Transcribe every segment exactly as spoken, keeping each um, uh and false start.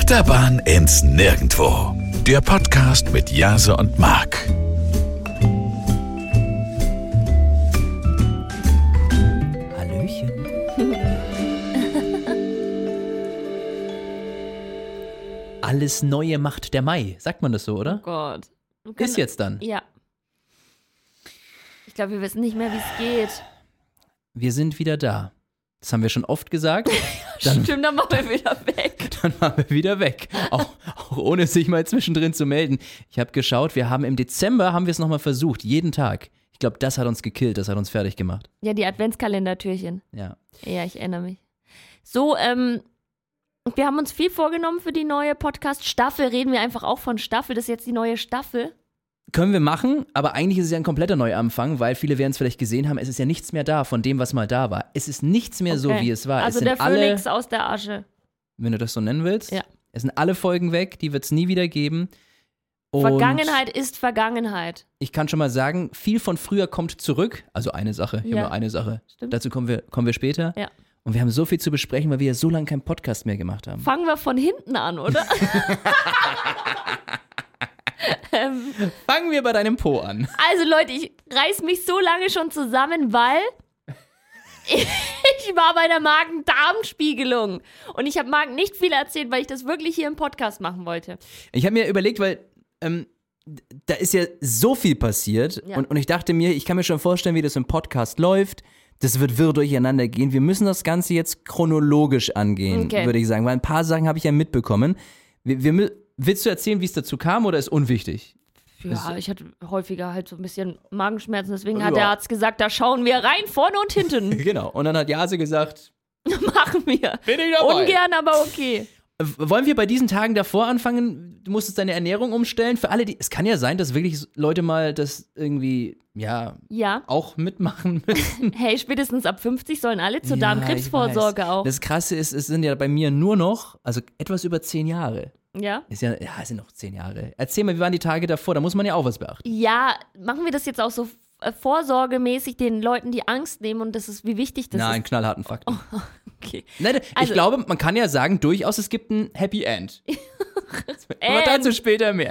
Achterbahn ins Nirgendwo. Der Podcast mit Jase und Marc. Hallöchen. Alles Neue macht der Mai. Sagt man das so, oder? Oh Gott. Ist jetzt dann. Ja. Ich glaube, wir wissen nicht mehr, wie es geht. Wir sind wieder da. Das haben wir schon oft gesagt. Dann, Stimmt, dann machen wir wieder weg. Dann waren wir wieder weg. Auch, auch ohne sich mal zwischendrin zu melden. Ich habe geschaut, wir haben im Dezember, haben wir es nochmal versucht, jeden Tag. Ich glaube, das hat uns gekillt, das hat uns fertig gemacht. Ja, die Adventskalendertürchen. Ja. Ja, ich erinnere mich. So, ähm, wir haben uns viel vorgenommen für die neue Podcast-Staffel. Reden wir einfach auch von Staffel. Das ist jetzt die neue Staffel. Können wir machen, aber eigentlich ist es ja ein kompletter Neuanfang, weil viele werden es vielleicht gesehen haben, es ist ja nichts mehr da von dem, was mal da war. Es ist nichts mehr Okay. so, wie es war. Also es der sind alle, Phönix aus der Asche. wenn du das so nennen willst, Ja. es sind alle Folgen weg, die wird es nie wieder geben. Und Vergangenheit ist Vergangenheit. ich kann schon mal sagen, viel von früher kommt zurück. Also eine Sache, hier Ja. mal eine Sache. Stimmt. Dazu kommen wir, kommen wir später. Ja. Und wir haben so viel zu besprechen, weil wir ja so lange keinen Podcast mehr gemacht haben. Fangen wir von hinten an, oder? ähm, Fangen wir bei deinem Po an. also Leute, ich reiß mich so lange schon zusammen, weil ich war bei der Magen-Darm-Spiegelung. Und ich habe Marc nicht viel erzählt, weil ich das wirklich hier im Podcast machen wollte. Ich habe mir überlegt, weil ähm, da ist ja so viel passiert Ja. und, und ich dachte mir, ich kann mir schon vorstellen, wie das im Podcast läuft. Das wird wirr durcheinander gehen. Wir müssen das Ganze jetzt chronologisch angehen, Okay. würde ich sagen, weil ein paar Sachen habe ich ja mitbekommen. Wir, wir, mü- willst du erzählen, wie es dazu kam oder ist unwichtig? Ja, ich hatte häufiger halt so ein bisschen Magenschmerzen, deswegen hat Ja. der Arzt gesagt, da schauen wir rein, vorne und hinten. Genau. Und dann hat Jase gesagt, Machen wir. bin ich dabei. Ungern, aber okay. W- Wollen wir bei diesen Tagen davor anfangen? Du musstest deine Ernährung umstellen. Für alle, die. Es kann ja sein, dass wirklich Leute mal das irgendwie, ja, Ja. auch mitmachen müssen. Hey, spätestens ab fünfzig sollen alle zur Ja, Darmkrebsvorsorge ich weiß. auch. Das Krasse ist, es sind ja bei mir nur noch, also etwas über zehn Jahre. Ja? Ist ja, ja, es sind noch zehn Jahre. Erzähl mal, wie waren die Tage davor? Da muss man ja auch was beachten. Ja, machen wir das jetzt auch so äh, vorsorgemäßig den Leuten die Angst nehmen und das ist, wie wichtig das Nein, ist. knallharten Fakten. Okay. Nein, ich Also- glaube, man kann ja sagen, durchaus, es gibt ein Happy End. Aber Ähm. dazu später mehr.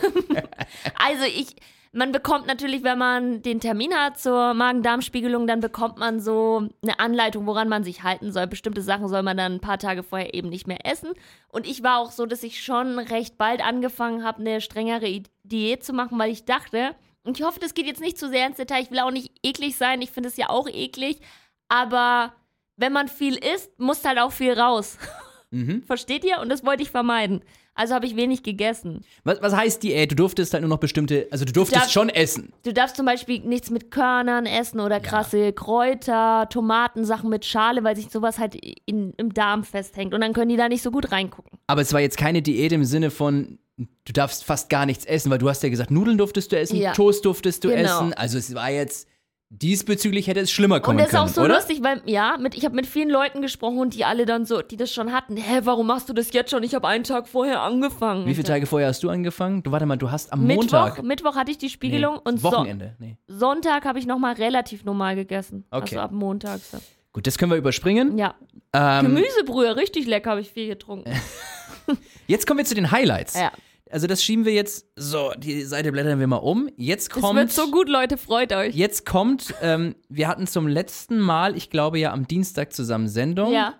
Also ich, man bekommt natürlich, wenn man den Termin hat zur Magen-Darm-Spiegelung, dann bekommt man so eine Anleitung, woran man sich halten soll. Bestimmte Sachen soll man dann ein paar Tage vorher eben nicht mehr essen. Und ich war auch so, dass ich schon recht bald angefangen habe, eine strengere I- Diät zu machen, weil ich dachte, und ich hoffe, das geht jetzt nicht zu sehr ins Detail, ich will auch nicht eklig sein, ich finde es ja auch eklig, aber wenn man viel isst, muss halt auch viel raus. Mhm. Versteht ihr? Und das wollte ich vermeiden. Also habe ich wenig gegessen. Was, was heißt Diät? Du durftest halt nur noch bestimmte, also du durftest darf- schon essen. Du darfst zum Beispiel nichts mit Körnern essen oder krasse Kräuter, Tomaten, Sachen mit Schale, weil sich sowas halt in, im Darm festhängt. Und dann können die da nicht so gut reingucken. Aber es war jetzt keine Diät im Sinne von, du darfst fast gar nichts essen, weil du hast ja gesagt, Nudeln durftest du essen, Ja. Toast durftest du Genau. essen. Also es war jetzt, diesbezüglich hätte es schlimmer kommen Und das ist können, auch so oder? lustig, weil, ja, mit, ich habe mit vielen Leuten gesprochen und die alle dann so, die das schon hatten. Hä, warum machst du das jetzt schon? Ich habe einen Tag vorher angefangen. Wie viele Tage vorher hast du angefangen? Du, warte mal, du hast am Mittwoch, Montag. Mittwoch hatte ich die Spiegelung Nee, und so Wochenende. Nee. Sonntag habe ich nochmal relativ normal gegessen. Okay. Also ab Montag. So. Gut, das können wir überspringen. Ja. Ähm, Gemüsebrühe, richtig lecker, habe ich viel getrunken. jetzt kommen wir zu den Highlights. Ja. Also das schieben wir jetzt, so, die Seite blättern wir mal um. Jetzt Das kommt, wird so gut, Leute, freut euch. jetzt kommt, ähm, wir hatten zum letzten Mal, ich glaube ja am Dienstag zusammen Sendung. Ja.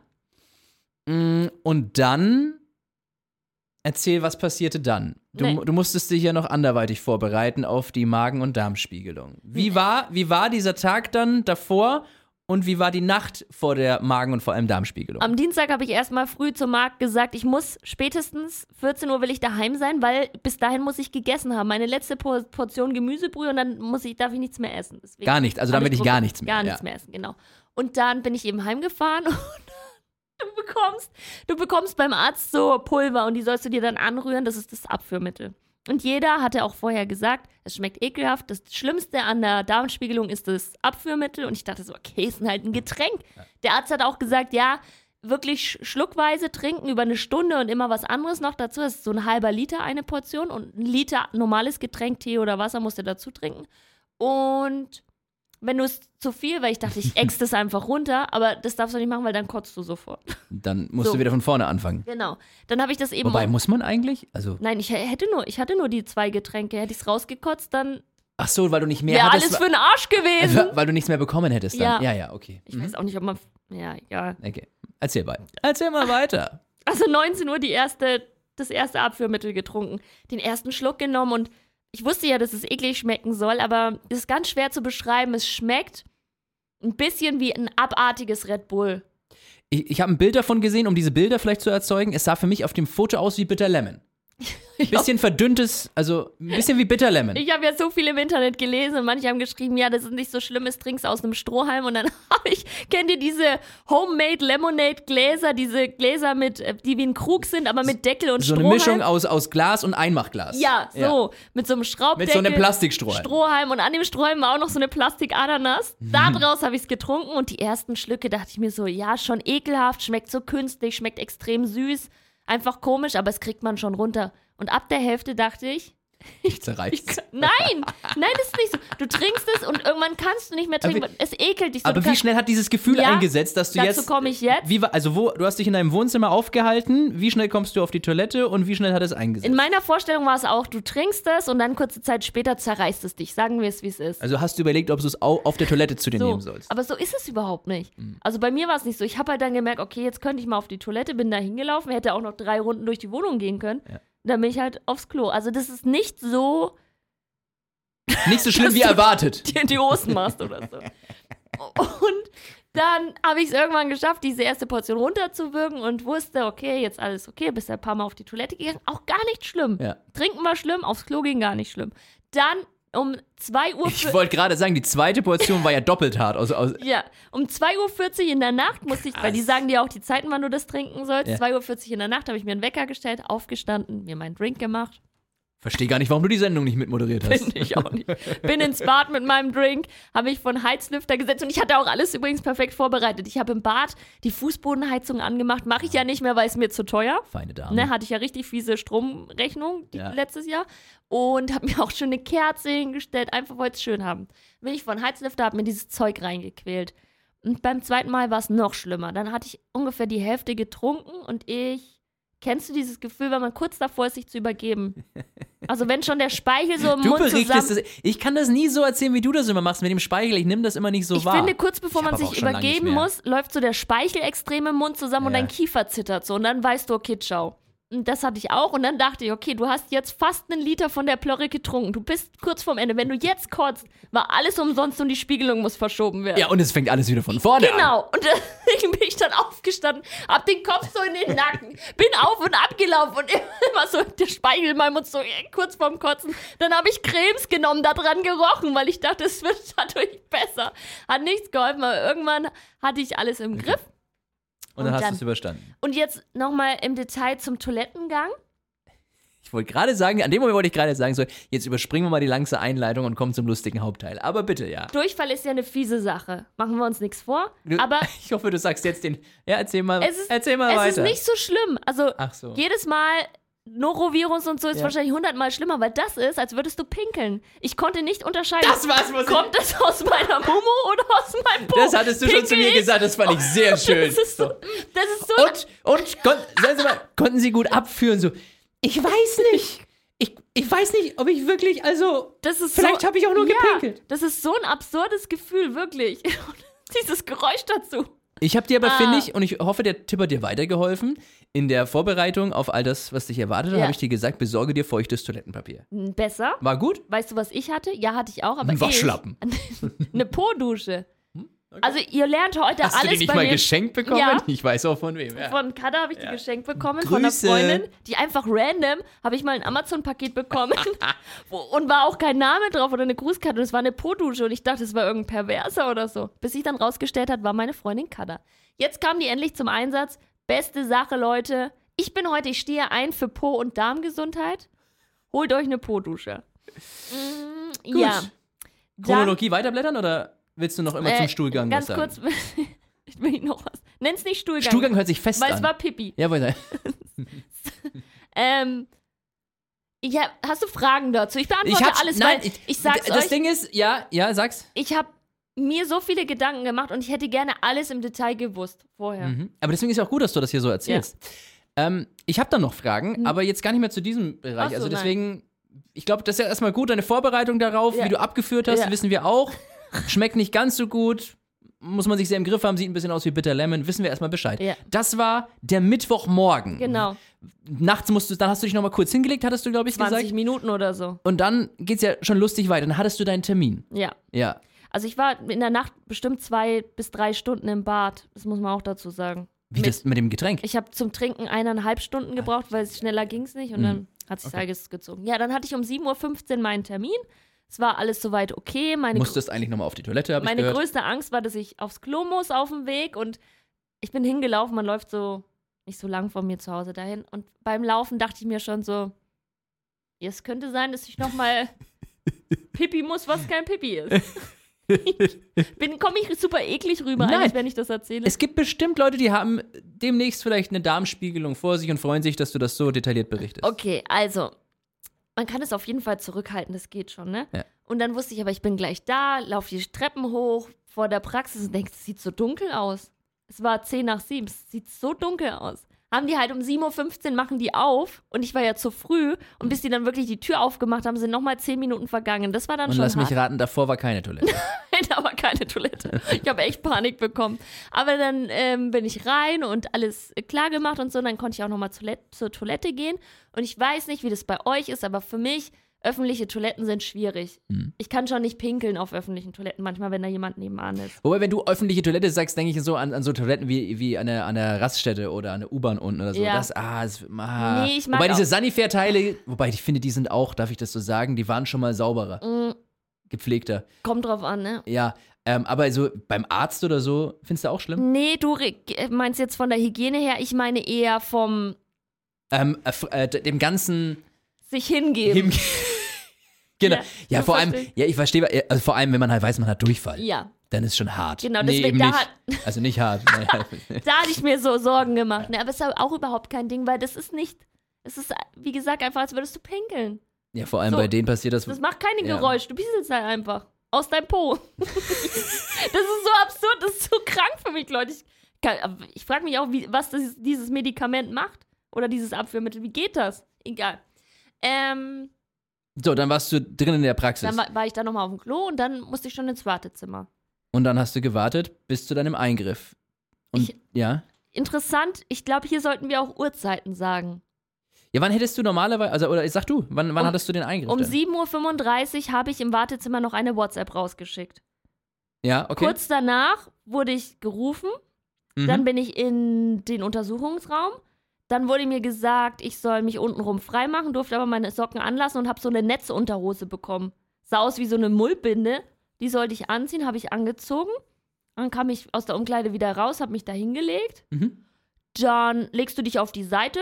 Mm, Und dann, erzähl, was passierte dann? Du, Nee. du musstest dich ja noch anderweitig vorbereiten auf die Magen- und Darmspiegelung. Wie war, wie war dieser Tag dann davor und wie war die Nacht vor der Magen- und vor allem Darmspiegelung? Am Dienstag habe ich erstmal früh zum Markt gesagt, ich muss spätestens vierzehn Uhr will ich daheim sein, weil bis dahin muss ich gegessen haben. Meine letzte Por- Portion Gemüsebrühe und dann muss ich, darf ich nichts mehr essen. Deswegen Gar nicht, also hab dann will ich gar probiert, nichts mehr, Gar ja. nichts mehr essen, genau. Und dann bin ich eben heimgefahren und du bekommst, du bekommst beim Arzt so Pulver und die sollst du dir dann anrühren, das ist das Abführmittel. Und jeder hatte auch vorher gesagt, es schmeckt ekelhaft. Das Schlimmste an der Darmspiegelung ist das Abführmittel. Und ich dachte so, okay, ist halt ein Getränk. Der Arzt hat auch gesagt, ja, wirklich schluckweise trinken über eine Stunde und immer was anderes noch dazu. Das ist so ein halber Liter eine Portion und ein Liter normales Getränk, Tee oder Wasser musst du dazu trinken. Und wenn du es zu viel, weil ich dachte, ich ex das einfach runter, aber das darfst du nicht machen, weil dann kotzt du sofort. Dann musst So. du wieder von vorne anfangen. Genau. Dann habe ich das eben. Wobei, muss man eigentlich? Also, Nein, ich hätte nur, ich hatte nur die zwei Getränke. Hätte ich es rausgekotzt, dann ach so, weil du nicht mehr wäre hattest. alles für den Arsch gewesen. weil, weil du nichts mehr bekommen hättest dann. Ja. Ja, ja, okay. Ich weiß auch nicht, ob man. Ja, egal. Okay. Erzähl weiter. Erzähl mal weiter. Also neunzehn Uhr die erste, das erste Abführmittel getrunken, den ersten Schluck genommen und ich wusste ja, dass es eklig schmecken soll, aber es ist ganz schwer zu beschreiben. Es schmeckt ein bisschen wie ein abartiges Red Bull. Ich, ich habe ein Bild davon gesehen, um diese Bilder vielleicht zu erzeugen. Es sah für mich auf dem Foto aus wie Bitter Lemon. Ein bisschen verdünntes, also ein bisschen wie Bitter Lemon. Ich habe ja so viel im Internet gelesen und manche haben geschrieben, ja, das ist nicht so schlimm, es trinkst aus einem Strohhalm und dann habe ich, kennt ihr diese Homemade Lemonade Gläser, diese Gläser mit, äh, die wie ein Krug sind, aber mit Deckel und So eine Strohhalm? Mischung aus, aus Glas und Einmachglas. Ja, so, mit so einem Schraubdeckel. Mit so einem Plastikstrohhalm. Strohhalm und an dem Strohhalm war auch noch so eine Plastikananas. Da draus habe ich es getrunken und die ersten Schlücke dachte ich mir so, ja, schon ekelhaft, schmeckt so künstlich, schmeckt extrem süß, einfach komisch, aber es kriegt man schon runter. Und ab der Hälfte dachte ich, Ich zerreiß's. nein, nein, das ist nicht so. Du trinkst es und irgendwann kannst du nicht mehr trinken. Aber wie- es ekelt dich so. Aber Du wie kannst- schnell hat dieses Gefühl Ja, eingesetzt, dass du dazu jetzt. komme ich jetzt. Wie, war- also wo, du hast dich in deinem Wohnzimmer aufgehalten, wie schnell kommst du auf die Toilette und wie schnell hat es eingesetzt? In meiner Vorstellung war es auch, du trinkst es und dann kurze Zeit später zerreißt es dich. Sagen wir es, wie es ist. Also hast du überlegt, ob du es au- auf der Toilette zu dir So, nehmen sollst. aber so ist es überhaupt nicht. Also bei mir war es nicht so. Ich habe halt dann gemerkt, okay, jetzt könnte ich mal auf die Toilette, bin da hingelaufen, hätte auch noch drei Runden durch die Wohnung gehen können. Ja. Dann bin ich halt aufs Klo. Also das ist nicht so, Nicht so schlimm dass wie du erwartet. dir in die Hosen machst oder so. Und dann habe ich es irgendwann geschafft, diese erste Portion runterzuwürgen und wusste, okay, jetzt alles okay, bist ein paar Mal auf die Toilette gegangen. Auch gar nicht schlimm. Ja. Trinken war schlimm, aufs Klo gehen gar nicht schlimm. Dann um zwei Uhr... Ich wollte gerade sagen, die zweite Portion war ja doppelt hart. Also, aus, Ja, um zwei Uhr vierzig in der Nacht musste ich, weil die sagen dir auch die Zeiten, wann du das trinken sollst. Ja. zwei Uhr vierzig in der Nacht habe ich mir einen Wecker gestellt, aufgestanden, mir meinen Drink gemacht. verstehe gar nicht, warum du die Sendung nicht mitmoderiert hast. Finde ich auch nicht. Bin ins Bad mit meinem Drink, habe mich von Heizlüfter gesetzt und ich hatte auch alles übrigens perfekt vorbereitet. Ich habe im Bad die Fußbodenheizung angemacht, mache ich ja nicht mehr, weil es mir zu teuer. Feine Dame. Ne, hatte ich ja richtig fiese Stromrechnung die, Ja. letztes Jahr und habe mir auch schon eine Kerze hingestellt, einfach wollte es schön haben. Bin ich von Heizlüfter, habe mir dieses Zeug reingequält. Und beim zweiten Mal war es noch schlimmer. Dann hatte ich ungefähr die Hälfte getrunken und ich... Kennst du dieses Gefühl, wenn man kurz davor ist, sich zu übergeben? Also wenn schon der Speichel so im Du Mund berichtest zusammen... das. Ich kann das nie so erzählen, wie du das immer machst mit dem Speichel. Ich nehme das immer nicht so Ich wahr. finde, kurz bevor Ich man hab aber auch sich schon lange nicht übergeben mehr. muss, läuft so der Speichel extrem im Mund zusammen und Ja. dein Kiefer zittert so. Und dann weißt du, okay, ciao. Und das hatte ich auch. Und dann dachte ich, okay, du hast jetzt fast einen Liter von der Plörre getrunken. Du bist kurz vorm Ende. Wenn du jetzt kotzt, war alles umsonst und die Spiegelung muss verschoben werden. Ja, und es fängt alles wieder von vorne an. Genau. Und deswegen bin ich dann aufgestanden, hab den Kopf so in den Nacken, bin auf und abgelaufen und immer so der Speichel in meinem Mund so äh, kurz vorm Kotzen. Dann habe ich Cremes genommen, da dran gerochen, weil ich dachte, es wird dadurch besser. Hat nichts geholfen, aber irgendwann hatte ich alles im Griff. Und dann Und hast du dann- es überstanden. Und jetzt nochmal im Detail zum Toilettengang. Ich wollte gerade sagen, an dem Moment wollte ich gerade sagen, so, jetzt überspringen wir mal die langsame Einleitung und kommen zum lustigen Hauptteil. Aber bitte, ja. Durchfall ist ja eine fiese Sache. Machen wir uns nichts vor. Du, Aber ich hoffe, du sagst jetzt den. Ja, erzähl mal, es ist, erzähl mal es weiter. ist nicht so schlimm. Also Ach so. jedes Mal Norovirus und so ist Ja. wahrscheinlich hundertmal schlimmer, weil das ist, als würdest du pinkeln. Ich konnte nicht unterscheiden. Das war's, was ich- Kommt das aus meiner Mumu oder aus meinem Po? Das hattest du schon zu Pinkel mir ich? gesagt, das fand ich sehr schön. Das ist so, das ist so Und, und kon sagen Sie mal, konnten Sie gut abführen? So, ich weiß nicht. Ich, ich weiß nicht, ob ich wirklich, also, das ist vielleicht so, habe ich auch nur ja, gepinkelt. Das ist so ein absurdes Gefühl, wirklich. Dieses Geräusch dazu. Ich habe dir aber, Ah. finde ich, und ich hoffe, der Tipp hat dir weitergeholfen. In der Vorbereitung auf all das, was dich erwartet, Ja. habe ich dir gesagt, besorge dir feuchtes Toilettenpapier. Besser. War gut? Weißt du, was ich hatte? Ja, hatte ich auch, aber Ein Waschlappen. Ich, eine Po-Dusche. Also ihr lernt heute Hast alles du die nicht bei mal mir. geschenkt bekommen? Ja. Ich weiß auch von wem. Ja. Von Kada habe ich die Ja. geschenkt bekommen, von einer Grüße. Freundin, die einfach random, habe ich mal ein Amazon-Paket bekommen wo, und war auch kein Name drauf oder eine Grußkarte und es war eine Po-Dusche und ich dachte, es war irgendein Perverser oder so. Bis sich dann rausgestellt hat, war meine Freundin Kada. Jetzt kam die endlich zum Einsatz. Beste Sache, Leute. Ich bin heute, ich stehe ein für Po- und Darmgesundheit. Holt euch eine Po-Dusche. Mm, Gut. Ja. Dann- Chronologie weiterblättern oder willst du noch immer Äh, zum Stuhlgang Ganz was sagen? kurz, ich will noch was. Nenn's nicht Stuhlgang. Stuhlgang hört sich fest weil an. es war Pipi. ja, weiter. Ähm, ja, hast du Fragen dazu? Ich beantworte Ich hab, alles, nein, weil ich, ich sag's das euch, Ding ist, ja, ja, sag's. ich habe mir so viele Gedanken gemacht und ich hätte gerne alles im Detail gewusst vorher. Mhm. Aber deswegen ist ja auch gut, dass du das hier so erzählst. Ja. Ähm, ich habe da noch Fragen, mhm. aber jetzt gar nicht mehr zu diesem Bereich. So, also deswegen, nein. ich glaube, das ist ja erstmal gut, deine Vorbereitung darauf, ja. wie du abgeführt hast, ja. wissen wir auch. Schmeckt nicht ganz so gut, muss man sich sehr im Griff haben, sieht ein bisschen aus wie Bitter Lemon, wissen wir erstmal Bescheid. Ja. Das war der Mittwochmorgen. Genau. Nachts musst du, dann hast du dich nochmal kurz hingelegt, hattest du, glaube ich, zwanzig gesagt. Minuten oder so. Und dann geht's ja schon lustig weiter. Dann hattest du deinen Termin. Ja. Ja. Also ich war in der Nacht bestimmt zwei bis drei Stunden im Bad. Das muss man auch dazu sagen. Wie mit, das mit dem Getränk? Ich habe zum Trinken eineinhalb Stunden gebraucht, weil es schneller ging es nicht. Und mhm. dann hat sich okay. alles gezogen. Ja, dann hatte ich um sieben Uhr fünfzehn meinen Termin. Es war alles soweit okay. Meine Musstest eigentlich nochmal auf die Toilette, habe ich Meine gehört. größte Angst war, dass ich aufs Klo muss auf dem Weg. Und ich bin hingelaufen. Man läuft so nicht so lang von mir zu Hause dahin. Und beim Laufen dachte ich mir schon so, es könnte sein, dass ich nochmal Pipi muss, was kein Pipi ist. Komme ich super eklig rüber, Nein. eigentlich, wenn ich das erzähle? Es gibt bestimmt Leute, die haben demnächst vielleicht eine Darmspiegelung vor sich und freuen sich, dass du das so detailliert berichtest. Okay, also, man kann es auf jeden Fall zurückhalten, das geht schon, ne? Ja. Und dann wusste ich, aber ich bin gleich da, laufe die Treppen hoch vor der Praxis und denke, es sieht so dunkel aus. Es war zehn nach sieben, es sieht so dunkel aus. Haben die halt um sieben Uhr fünfzehn machen die auf und ich war ja zu früh und bis die dann wirklich die Tür aufgemacht haben, sind nochmal zehn Minuten vergangen. Das war dann und schon lass hart. mich raten, davor war keine Toilette. Da war keine Toilette. Ich habe echt Panik bekommen. Aber dann ähm, bin ich rein und alles klar gemacht und so. Und dann konnte ich auch nochmal zur Toilette gehen. Und ich weiß nicht, wie das bei euch ist, aber für mich, öffentliche Toiletten sind schwierig. Mhm. Ich kann schon nicht pinkeln auf öffentlichen Toiletten, manchmal, wenn da jemand nebenan ist. Wobei, wenn du öffentliche Toilette sagst, denke ich so an, an so Toiletten wie, wie an, der, an der Raststätte oder an der U-Bahn unten oder so. Ja. Das, ah, das, ah. Nee, ich mag wobei diese auch. Sanifair-Teile, wobei ich finde, die sind auch, darf ich das so sagen, die waren schon mal sauberer. Mhm. Gepflegter. Kommt drauf an, ne? Ja, ähm, aber so beim Arzt oder so, findest du auch schlimm? Nee, du meinst jetzt von der Hygiene her, ich meine eher vom ähm, äh, dem ganzen sich hingeben. Hingeben. Genau. Ja, Ja, so vor allem, verstehe ich. ja, ich verstehe, also vor allem, wenn man halt weiß, man hat Durchfall. Ja. Dann ist schon hart. Genau, nee, deswegen eben da nicht. hat- Also nicht hart. Nee. Da hatte ich mir so Sorgen gemacht. Ne? Aber es ist auch überhaupt kein Ding, weil das ist nicht, es ist, wie gesagt, einfach, als würdest du pinkeln. Ja, vor allem So. bei denen passiert das. Das macht keine Ja. Geräusch, du pieselst halt einfach. Aus deinem Po. Das ist so absurd, das ist so krank für mich, Leute. Ich, kann- ich frage mich auch, wie, was das, dieses Medikament macht. Oder dieses Abführmittel. Wie geht das? Egal. Ähm, So, dann warst du drin in der Praxis. dann war, war ich da nochmal auf dem Klo und dann musste ich schon ins Wartezimmer. Und dann hast du gewartet bis zu deinem Eingriff. Und Ich- ja. Interessant, ich glaube, hier sollten wir auch Uhrzeiten sagen. Ja, wann hättest du normalerweise, also, oder sag du, wann, wann Um- hattest du den Eingriff? Um denn? sieben Uhr fünfunddreißig habe ich im Wartezimmer noch eine WhatsApp rausgeschickt. Ja, okay. Kurz danach wurde ich gerufen, Mhm. dann bin ich in den Untersuchungsraum, dann wurde mir gesagt, ich soll mich untenrum freimachen, durfte aber meine Socken anlassen und habe so eine Netzunterhose bekommen. Sah aus wie so eine Mullbinde, die sollte ich anziehen, habe ich angezogen. Dann kam ich aus der Umkleide wieder raus, habe mich da hingelegt. Mhm. Dann legst du dich auf die Seite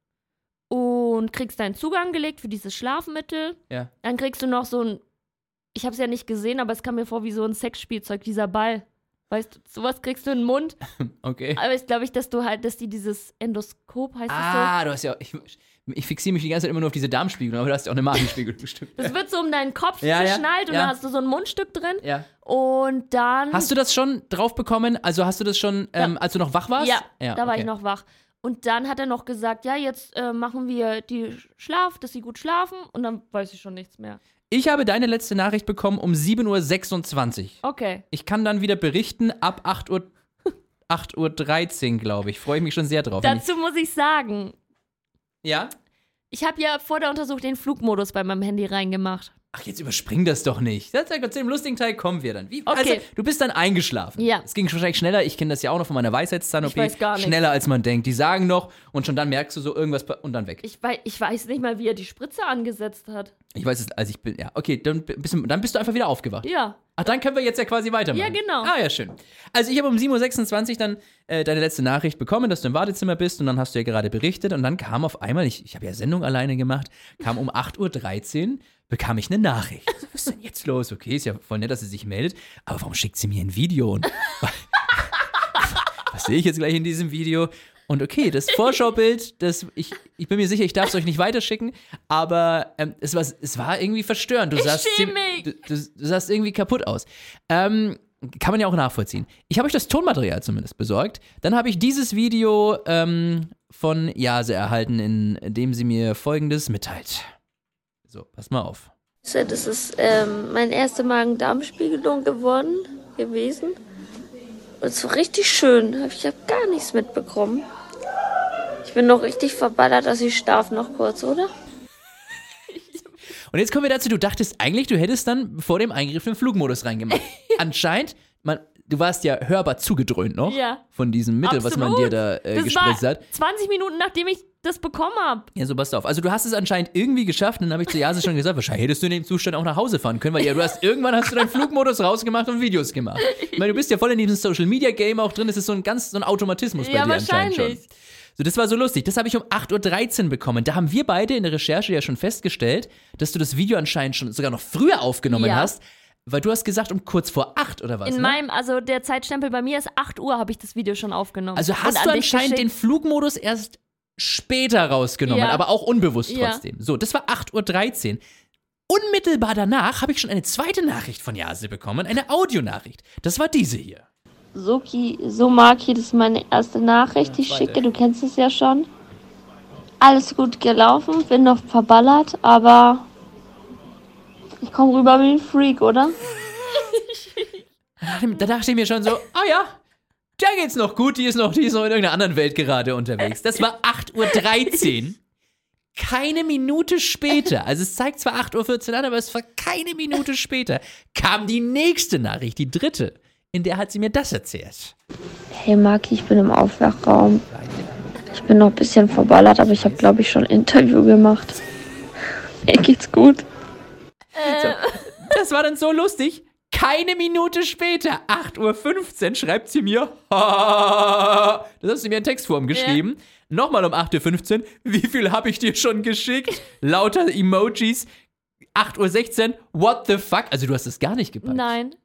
und kriegst deinen Zugang gelegt für dieses Schlafmittel. Ja. Dann kriegst du noch so ein, ich habe es ja nicht gesehen, aber es kam mir vor wie so ein Sexspielzeug, dieser Ball. Weißt du, sowas kriegst du in den Mund. Okay. Aber ich glaube ich, dass du halt, dass die dieses Endoskop, heißt Ah, du hast ja, ich, ich fixiere mich die ganze Zeit immer nur auf diese Darmspiegelung, aber du hast ja auch eine Magenspiegelung bestimmt. das so? Das wird so um deinen Kopf Ja, ja, geschnallt und ja. dann hast du so ein Mundstück drin. Ja. Und dann. Hast du das schon drauf bekommen? Also hast du das schon, ähm, als du noch wach warst? Ja, da war okay. ich noch wach. Und dann hat er noch gesagt, ja, jetzt äh, machen wir die Schlaf, dass sie gut schlafen. Und dann weiß ich schon nichts mehr. Ich habe deine letzte Nachricht bekommen um sieben Uhr sechsundzwanzig. Okay. Ich kann dann wieder berichten ab acht Uhr, acht Uhr dreizehn, glaube ich. Freue ich mich schon sehr drauf. wenn Dazu muss ich sagen, ich, ja? ich habe ja vor der Untersuchung den Flugmodus bei meinem Handy reingemacht. Ach, jetzt überspring das doch nicht. Das, zu dem lustigen Teil kommen wir dann. Wie, Okay. Also, du bist dann eingeschlafen. Ja. Es ging wahrscheinlich schneller. Ich kenne das ja auch noch von meiner Weisheitszahn-O P. Ich weiß gar nichts. Schneller, als man denkt. Die sagen noch und schon dann merkst du so irgendwas pa- und dann weg. Ich weiß, ich weiß nicht mal, wie er die Spritze angesetzt hat. Ich weiß es, als ich bin, ja. Okay, dann bist, du, dann bist du einfach wieder aufgewacht. Ja. Ach, dann können wir jetzt ja quasi weitermachen. Ja, genau. Ah, ja, schön. Also ich habe um sieben Uhr sechsundzwanzig dann äh, deine letzte Nachricht bekommen, dass du im Wartezimmer bist und dann hast du ja gerade berichtet und dann kam auf einmal, ich, ich habe ja Sendung alleine gemacht, kam um acht Uhr dreizehn, bekam ich eine Nachricht. Was ist denn jetzt los? Okay, ist ja voll nett, dass sie sich meldet, aber warum schickt sie mir ein Video? Und was sehe ich jetzt gleich in diesem Video? Und okay, das Vorschaubild, das, ich, ich bin mir sicher, ich darf es euch nicht weiterschicken, aber ähm, es, war, es war irgendwie verstörend. Du Ich sahst schäme ziem- mich. Du, du, du sahst irgendwie kaputt aus. Ähm, kann man ja auch nachvollziehen. Ich habe euch das Tonmaterial zumindest besorgt. Dann habe ich dieses Video ähm, von Jase erhalten, in dem sie mir Folgendes mitteilt. So, pass mal auf. Das ist ähm, meine erste Magen-Darm-Spiegelung geworden, gewesen. Und es war richtig schön. Ich habe gar nichts mitbekommen. Ich bin noch richtig verballert, dass ich schlaf noch kurz, oder? Und jetzt kommen wir dazu, du dachtest eigentlich, du hättest dann vor dem Eingriff den Flugmodus reingemacht. Anscheinend, man, du warst ja hörbar zugedröhnt noch Ja. von diesem Mittel, was man dir da äh, das gespritzt war hat. zwanzig Minuten, nachdem ich das bekommen habe. Ja, so passt auf. Also du hast es anscheinend irgendwie geschafft und dann habe ich zu Jase schon gesagt, wahrscheinlich hättest du in dem Zustand auch nach Hause fahren können, weil ja, du hast irgendwann hast du deinen Flugmodus rausgemacht und Videos gemacht. Ich meine, du bist ja voll in diesem Social-Media-Game auch drin, das ist so ein ganz so ein Automatismus bei Ja, dir anscheinend schon. wahrscheinlich. So, das war so lustig. Das habe ich um acht Uhr dreizehn bekommen. Da haben wir beide in der Recherche ja schon festgestellt, dass du das Video anscheinend schon sogar noch früher aufgenommen Ja. hast, weil du hast gesagt um kurz vor acht oder was, In ne? meinem, also der Zeitstempel bei mir ist acht Uhr, habe ich das Video schon aufgenommen. Also Und hast an du dich anscheinend den geschickt. Flugmodus erst später rausgenommen, Ja. aber auch unbewusst Ja. trotzdem. So, das war acht Uhr dreizehn. Unmittelbar danach habe ich schon eine zweite Nachricht von Jase bekommen, eine Audionachricht. Das war diese hier. Soki, so Maki, das ist meine erste Nachricht, die ich schicke. Du kennst es ja schon. Alles gut gelaufen, bin noch verballert, aber ich komme rüber wie ein Freak, oder? Da dachte ich mir schon so, ah ja, der geht's noch gut, die ist noch, die ist noch in irgendeiner anderen Welt gerade unterwegs. Das war acht Uhr dreizehn. Keine Minute später, also es zeigt zwar acht Uhr vierzehn an, aber es war keine Minute später, kam die nächste Nachricht, die dritte, in der hat sie mir das erzählt. Hey Maki, ich bin im Aufwachraum. Ich bin noch ein bisschen verballert, aber ich habe, glaube ich, schon ein Interview gemacht. Mir geht's gut. So, das war dann so lustig. Keine Minute später, acht Uhr fünfzehn, schreibt sie mir, das hast du mir in Textform geschrieben. Nochmal um acht Uhr fünfzehn, wie viel habe ich dir schon geschickt? Lauter Emojis. acht Uhr sechzehn, what the fuck? Also du hast es gar nicht gepackt. Nein.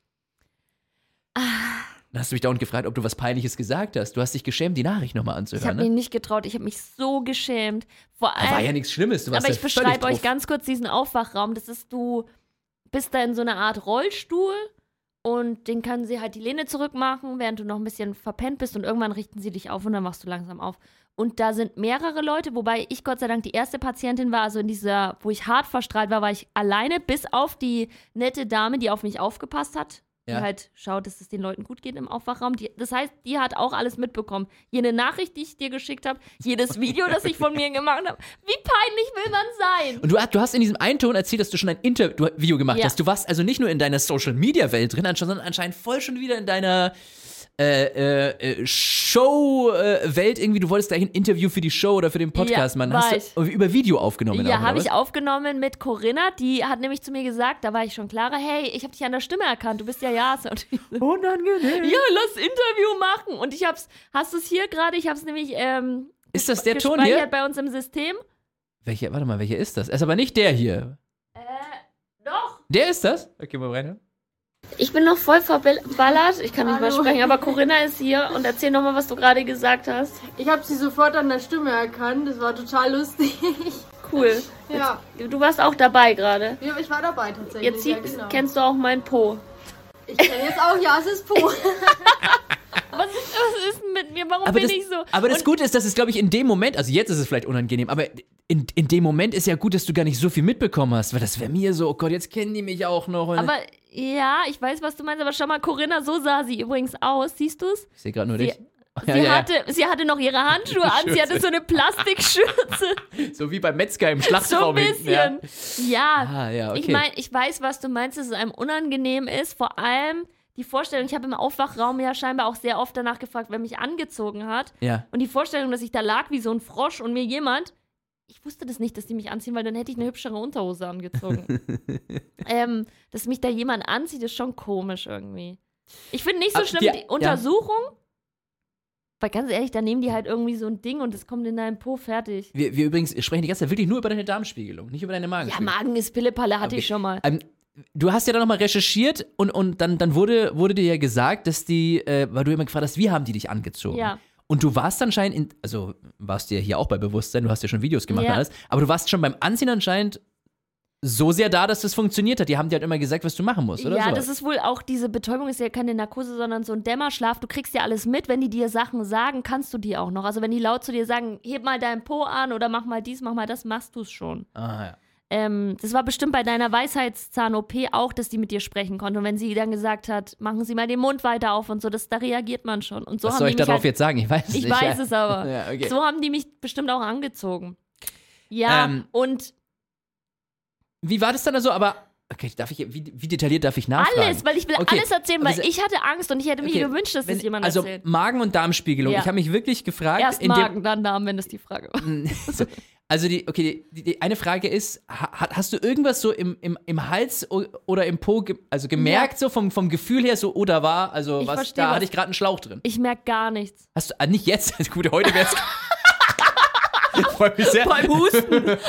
Dann hast du mich dauernd gefragt, ob du was Peinliches gesagt hast. Du hast dich geschämt, die Nachricht nochmal Ich anzuhören, habe mich ne? nicht getraut. Ich habe mich so geschämt. Vor Da war allem, ja nichts Schlimmes. Du warst aber ja ich völlig beschreibe euch drauf. ganz kurz diesen Aufwachraum. Das ist, du bist da in so einer Art Rollstuhl und den können sie halt die Lehne zurückmachen, während du noch ein bisschen verpennt bist und irgendwann richten sie dich auf und dann wachst du langsam auf. Und da sind mehrere Leute, wobei ich Gott sei Dank die erste Patientin war, also in dieser, wo ich hart verstrahlt war, war ich alleine, bis auf die nette Dame, die auf mich aufgepasst hat. Die Ja. halt schaut, dass es den Leuten gut geht im Aufwachraum. Die, das heißt, die hat auch alles mitbekommen. Jede Nachricht, die ich dir geschickt habe, jedes Video, das ich von mir gemacht habe. Wie peinlich will man sein? Und du, du hast in diesem einen Ton erzählt, dass du schon ein Interview gemacht Ja. hast. Du warst also nicht nur in deiner Social-Media-Welt drin, sondern anscheinend voll schon wieder in deiner äh, äh, Show-Welt irgendwie. Du wolltest gleich ein Interview für die Show oder für den Podcast, Ja, Mann. war Hast du über Video aufgenommen? Ja, auch, habe oder ich was? aufgenommen mit Corinna. Die hat nämlich zu mir gesagt, da war ich schon klarer, hey, ich habe dich an der Stimme erkannt, du bist ja Jase. Und ich so, Unangenehm. ja, lass Interview machen. Und ich hab's, hast du es hier gerade? Ich habe es nämlich ähm, Ist das der Ton gespeichert hier? bei uns im System. Welcher, warte mal, welcher ist das? Ist aber nicht der hier. Äh, doch. Der ist das? Okay, mal rein. Ich bin noch voll verballert. Ich kann nicht mehr sprechen, aber Corinna ist hier und erzähl nochmal, was du gerade gesagt hast. Ich habe sie sofort an der Stimme erkannt. Das war total lustig. Cool. Ja, Du warst auch dabei gerade. ja ich war dabei tatsächlich. Jetzt ja, siehst, genau. kennst du auch meinen Po. Ich kenne jetzt auch Jases Po. Was, was ist denn mit mir? Warum Aber bin das, ich so? aber das Und- Gute ist, dass es, glaube ich, in dem Moment, also jetzt ist es vielleicht unangenehm, aber in, in dem Moment ist ja gut, dass du gar nicht so viel mitbekommen hast, weil das wäre mir so, oh Gott, jetzt kennen die mich auch noch. Und Aber ja, ich weiß, was du meinst, aber schau mal, Corinna, so sah sie übrigens aus. Siehst du's? ich sehe gerade nur Sie, dich. sie, Ja, ja, ja. hatte, sie hatte noch ihre Handschuhe an, sie hatte so eine Plastikschürze. So wie beim Metzger im So ein Schlachtraum hinten. Ja. bisschen. Ja, Ah, ja, okay. ich meine, ich weiß, was du meinst, dass es einem unangenehm ist. Vor allem die Vorstellung, ich habe im Aufwachraum ja scheinbar auch sehr oft danach gefragt, wer mich angezogen hat. Ja. Und die Vorstellung, dass ich da lag wie so ein Frosch und mir jemand, ich wusste das nicht, dass die mich anziehen, weil dann hätte ich eine hübschere Unterhose angezogen. ähm, dass mich da jemand anzieht, ist schon komisch irgendwie. Ich finde nicht so Aber schlimm die- die, ja. Untersuchung, weil ganz ehrlich, da nehmen die halt irgendwie so ein Ding und es kommt in deinen Po fertig. Wir, wir übrigens sprechen die ganze Zeit wirklich nur über deine Darmspiegelung, nicht über deine Ja, Magenspiegelung. Magen ist Pillepalle, hatte Okay. ich schon mal. Ähm, du hast ja dann nochmal recherchiert und, und dann, dann wurde, wurde dir ja gesagt, dass die, äh, weil du immer gefragt hast, wie haben die dich angezogen? Ja. Und du warst anscheinend, in, also warst du ja hier auch bei Bewusstsein, du hast ja schon Videos gemacht Ja. und alles, aber du warst schon beim Anziehen anscheinend so sehr da, dass das funktioniert hat. Die haben dir halt immer gesagt, was du machen musst, oder Ja, so? das ist wohl auch, diese Betäubung ist ja keine Narkose, sondern so ein Dämmerschlaf. Du kriegst ja alles mit. Wenn die dir Sachen sagen, kannst du die auch noch. Also wenn die laut zu dir sagen, heb mal deinen Po an oder mach mal dies, mach mal das, machst du es schon. Ah, ja. Ähm, das war bestimmt bei deiner Weisheitszahn-O P auch, dass die mit dir sprechen konnte. Und wenn sie dann gesagt hat, machen Sie mal den Mund weiter auf und so, das, da reagiert man schon. Und so Was haben soll die ich mich darauf halt, jetzt sagen? Ich weiß es Ich nicht. weiß ja. es aber. Ja, okay. So haben die mich bestimmt auch angezogen. Ja, Ähm, und Wie war das dann so? Aber, okay, darf ich, wie, wie detailliert darf ich nachfragen? alles, weil ich will Okay, alles erzählen, aber weil se- ich hatte Angst und ich hätte mir Okay, gewünscht, dass wenn- das jemand also erzählt. Magen- und Darmspiegelung. Ja. Ich habe mich wirklich gefragt. Erst in dem- Magen, dann Darm, wenn das die Frage war. so, also die, okay, die, die eine Frage ist, ha, hast du irgendwas so im, im, im Hals o- oder im Po, ge, also gemerkt, Ja. so vom, vom Gefühl her, so, oder war, also Ich was, versteh, da was- hatte ich gerade einen Schlauch drin. Ich merke gar nichts. Hast du, ah, nicht jetzt, gut, heute wär's. Freut mich sehr. Beim Husten.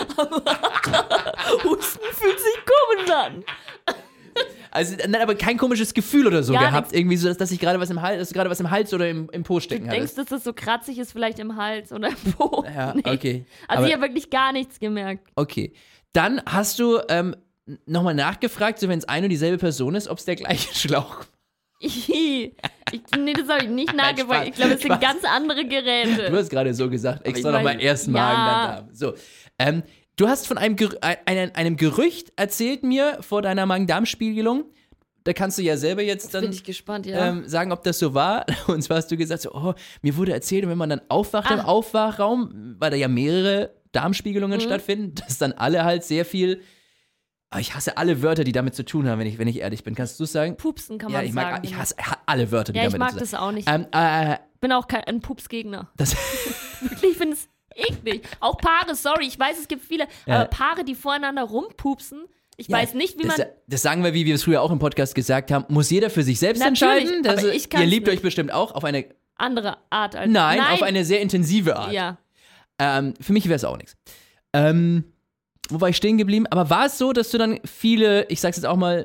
Husten fühlt sich komisch an. Also, nein, aber kein komisches Gefühl oder so Gar gehabt, irgendwie so, dass, dass ich gerade was im Hals, dass du gerade was im Hals oder im, im Po stecken Du denkst, hattest. dass das so kratzig ist, vielleicht im Hals oder im Po. Ja, Nee. okay. Also Aber- ich habe wirklich gar nichts gemerkt. Okay. Dann hast du ähm, nochmal nachgefragt, so wenn es eine und dieselbe Person ist, ob es der gleiche Schlauch. Ich, ich, nee, das habe ich nicht Nein, nachgefragt. Spaß, Ich glaube, es sind Spaß. ganz andere Geräte. Du hast gerade so gesagt, extra ich nochmal weiß- erst ja. Magen, dann Darm. So. Ähm, du hast von einem, Ger einem, einem Gerücht erzählt mir vor deiner Magen-Darm-Spiegelung. Da kannst du ja selber jetzt dann Bin ich gespannt, ja. ähm, sagen, ob das so war. Und zwar hast du gesagt, so, oh, mir wurde erzählt, und wenn man dann aufwacht im Ah. Aufwachraum, weil da ja mehrere Darmspiegelungen Mhm. stattfinden, dass dann alle halt sehr viel. Aber ich hasse alle Wörter, die damit zu tun haben, wenn ich, wenn ich ehrlich bin. Kannst du es sagen? Pupsen kann Ja, man ich mag, sagen. ich hasse ha- alle Wörter, die ja, ich damit mag zu tun das auch nicht. haben. Ähm, äh, bin auch kein ein Pupsgegner. das, Wirklich, ich finde es eklig. Auch Paare, sorry, ich weiß, es gibt viele, Ja. aber Paare, die voreinander rumpupsen, ich Ja, weiß nicht, wie man. das, das sagen wir, wie wir es früher auch im Podcast gesagt haben, muss jeder für sich selbst Natürlich, entscheiden. Das, aber ich ihr kann's liebt nicht. euch bestimmt auch auf eine, andere Art als. nein, Nein. auf eine sehr intensive Art. Ja. Ähm, für mich wäre es auch nichts. Ähm, wo war ich stehen geblieben? Aber war es so, dass du dann viele, ich sag's jetzt auch mal,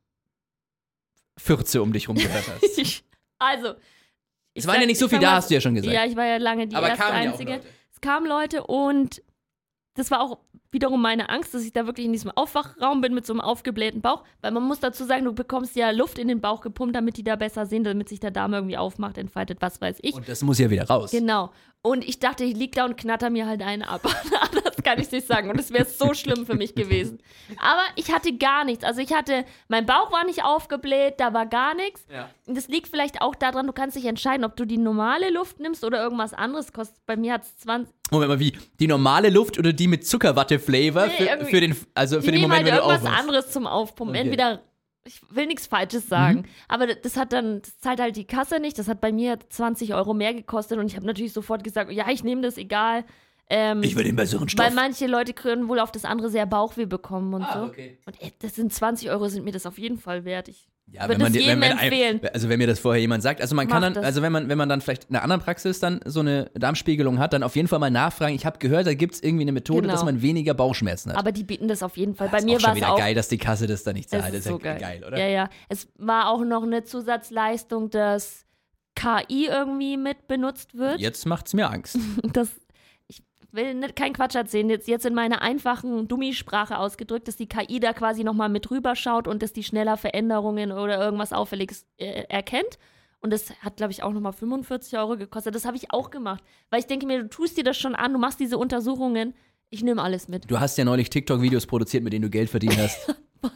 Fürze um dich rum gehört hast? Ich, also. Es waren ja nicht so viel da, hast du ja schon gesagt. Ja, ich war ja lange die Aber erste kamen ja auch Einzige. Leute. Es kamen Leute und das war auch wiederum meine Angst, dass ich da wirklich in diesem Aufwachraum bin mit so einem aufgeblähten Bauch, weil man muss dazu sagen, du bekommst ja Luft in den Bauch gepumpt, damit die da besser sehen, damit sich der Darm irgendwie aufmacht, entfaltet, was weiß ich. Und das muss ja wieder raus. Genau. Und ich dachte, ich lieg da und knatter mir halt einen ab. Anders kann ich nicht sagen. Und es wäre so schlimm für mich gewesen. Aber ich hatte gar nichts. Also ich hatte, mein Bauch war nicht aufgebläht, da war gar nichts. Ja. Und das liegt vielleicht auch daran, du kannst dich entscheiden, ob du die normale Luft nimmst oder irgendwas anderes. Kostet, bei mir hat es zwanzig. Moment mal, wie? Die normale Luft oder die mit Zuckerwatte-Flavor Nee, für, irgendwie- für den, also für Ich den nehme Moment, halt wenn du irgendwas aufwachst? anderes zum Aufpumpen. Okay. Entweder, ich will nichts Falsches sagen, aber das hat dann, das zahlt halt die Kasse nicht. Das hat bei mir zwanzig Euro mehr gekostet und ich habe natürlich sofort gesagt, ja, ich nehme das, egal. Ähm, Ich will den besseren Stoff. Weil manche Leute können wohl auf das andere sehr Bauchweh bekommen und Ah, so. okay. Und ey, das sind zwanzig Euro, sind mir das auf jeden Fall wert. Ich Ja, würde wenn man es dir- jedem wenn, wenn empfehlen. Ein, also wenn mir das vorher jemand sagt, also man kann Mach dann, das. also wenn man, wenn man dann vielleicht in einer anderen Praxis dann so eine Darmspiegelung hat, dann auf jeden Fall mal nachfragen. Ich habe gehört, da gibt es irgendwie eine Methode, Genau. dass man weniger Bauchschmerzen hat. Aber die bieten das auf jeden Fall. Bei das ist mir auch schon war es wieder auch. geil, dass die Kasse das da nicht Es zahlt. Das ist ist so ja geil. geil, oder? Ja, ja. Es war auch noch eine Zusatzleistung, dass K I irgendwie mit benutzt wird. Jetzt macht's mir Angst. Das, ich will nicht, keinen Quatsch erzählen, jetzt, jetzt in meiner einfachen Dummi-Sprache ausgedrückt, dass die K I da quasi nochmal mit rüber schaut und dass die schneller Veränderungen oder irgendwas Auffälliges äh, erkennt. Und das hat, glaube ich, auch nochmal fünfundvierzig Euro gekostet. Das habe ich auch gemacht. Weil ich denke mir, du tust dir das schon an, du machst diese Untersuchungen. Ich nehme alles mit. Du hast ja neulich TikTok-Videos produziert, mit denen du Geld verdient hast.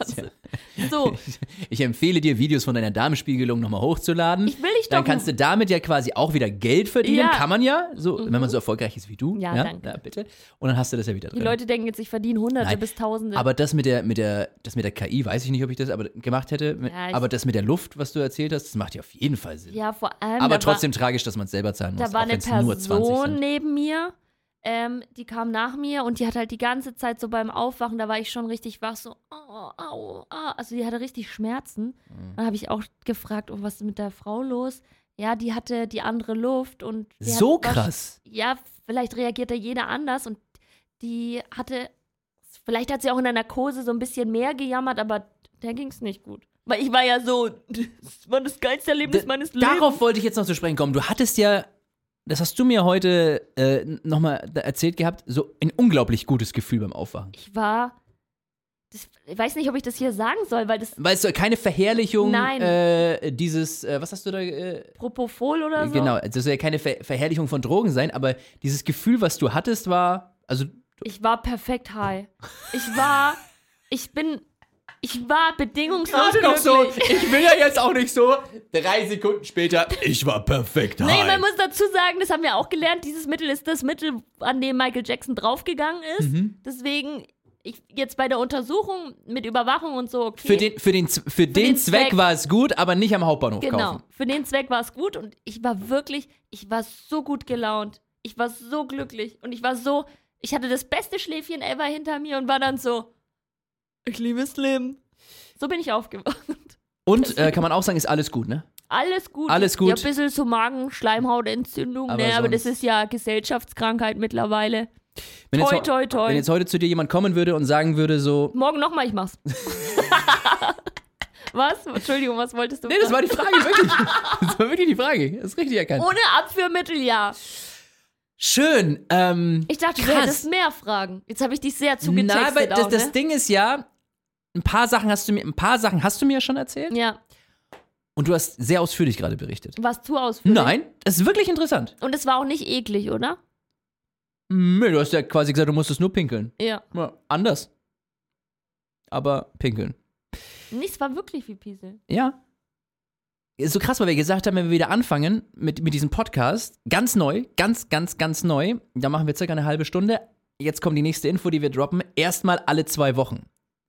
So, Ich empfehle dir, Videos von deiner Darmspiegelung nochmal hochzuladen. ich will dich Dann doch. kannst du damit ja quasi auch wieder Geld verdienen. Ja. Kann man ja, so, wenn man so erfolgreich ist wie du. Ja, danke. Ja, bitte. Und dann hast du das ja wieder drin. Die Leute denken jetzt, ich verdiene Hunderte Nein, bis Tausende. Aber das mit der, mit der, das mit der K I, weiß ich nicht, ob ich das aber gemacht hätte. Ja, ich- aber das mit der Luft, was du erzählt hast, das macht ja auf jeden Fall Sinn. ja, vor allem. aber da trotzdem tragisch, dass man es selber zahlen war, muss. da war auch eine wenn's nur zwanzig Person sind. neben mir. Ähm, die kam nach mir und die hat halt die ganze Zeit so beim Aufwachen, da war ich schon richtig wach, so, au, au, ah. Also die hatte richtig Schmerzen. Mhm. Dann habe ich auch gefragt, oh, was ist mit der Frau los? Ja, die hatte die andere Luft und die So hat, krass. Ja, vielleicht reagiert da jeder anders und die hatte, vielleicht hat sie auch in der Narkose so ein bisschen mehr gejammert, aber der ging es nicht gut. Weil ich war ja so, das war das geilste Erlebnis D- meines Lebens. Darauf wollte ich jetzt noch zu sprechen kommen. Du hattest ja, das hast du mir heute äh, nochmal erzählt gehabt, so ein unglaublich gutes Gefühl beim Aufwachen. Ich war Das, ich weiß nicht, ob ich das hier sagen soll, weil das Weißt du, keine Verherrlichung Nein. äh, dieses, äh, was hast du da? Äh, Propofol oder so. Genau, das soll ja keine Ver Verherrlichung von Drogen sein, aber dieses Gefühl, was du hattest, war, also Ich war perfekt high. Ich war, ich bin, ich war bedingungslos glücklich. ich will ja jetzt auch nicht so, drei Sekunden später, ich war perfekt high. Nee, man muss dazu sagen, das haben wir auch gelernt, dieses Mittel ist das Mittel, an dem Michael Jackson draufgegangen ist. Mhm. Deswegen, ich jetzt bei der Untersuchung mit Überwachung und so, okay. Für den, für den, Z- für den, den Zweck, Zweck. war es gut, aber nicht am Hauptbahnhof Genau, kaufen. für den Zweck war es gut und ich war wirklich, ich war so gut gelaunt. Ich war so glücklich und ich war so, ich hatte das beste Schläfchen ever hinter mir und war dann so, ich liebe das Leben. So bin ich aufgewacht. Und, äh, kann man auch sagen, ist alles gut, ne? Alles gut. Alles gut. Ja, ein bisschen so Magen-Schleimhautentzündung, Aber ne, aber das sonst- ist ja Gesellschaftskrankheit mittlerweile. Wenn jetzt, Toi, ho- toi, toi. wenn jetzt heute zu dir jemand kommen würde und sagen würde so, Morgen nochmal, ich mach's. Was? Entschuldigung, was wolltest du nee, das fragen? war die Frage, wirklich. Das war wirklich die Frage. Das ist richtig erkannt. Ohne Abführmittel, ja. Schön. Ähm, Ich dachte, du krass. hättest mehr Fragen. Jetzt habe ich dich sehr Na, zugetextet weil das, auch, das ne? Ding ist ja, ein paar Sachen hast du mir, ein paar Sachen hast du mir ja schon erzählt Ja, und du hast sehr ausführlich gerade berichtet. warst zu ausführlich. Nein, das ist wirklich interessant. Und es war auch nicht eklig, oder? Nö, du hast ja quasi gesagt, du musstest nur pinkeln. Ja. Ja, anders. Aber pinkeln. Nichts war wirklich wie Piesel. Ja. Ist so krass, weil wir gesagt haben, wenn wir wieder anfangen mit, mit diesem Podcast, ganz neu, ganz, ganz, ganz neu, da machen wir circa eine halbe Stunde. Jetzt kommt die nächste Info, die wir droppen. Erstmal alle zwei Wochen.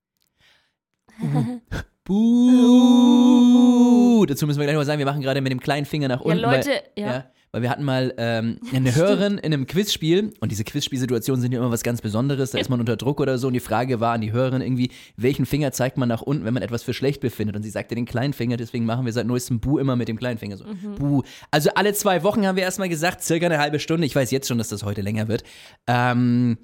Buh. Dazu müssen wir gleich mal sagen, wir machen gerade mit dem kleinen Finger nach Ja, unten. Leute, weil, ja. Weil wir hatten mal ähm, eine Hörerin in einem Quizspiel und diese Quizspielsituationen sind ja immer was ganz Besonderes, da ist man unter Druck oder so und die Frage war an die Hörerin irgendwie, welchen Finger zeigt man nach unten, wenn man etwas für schlecht befindet und sie sagte den kleinen Finger, deswegen machen wir seit neuestem Buh immer mit dem kleinen Finger so. Mhm. Buh. Also alle zwei Wochen haben wir erstmal gesagt, circa eine halbe Stunde, ich weiß jetzt schon, dass das heute länger wird. Ähm,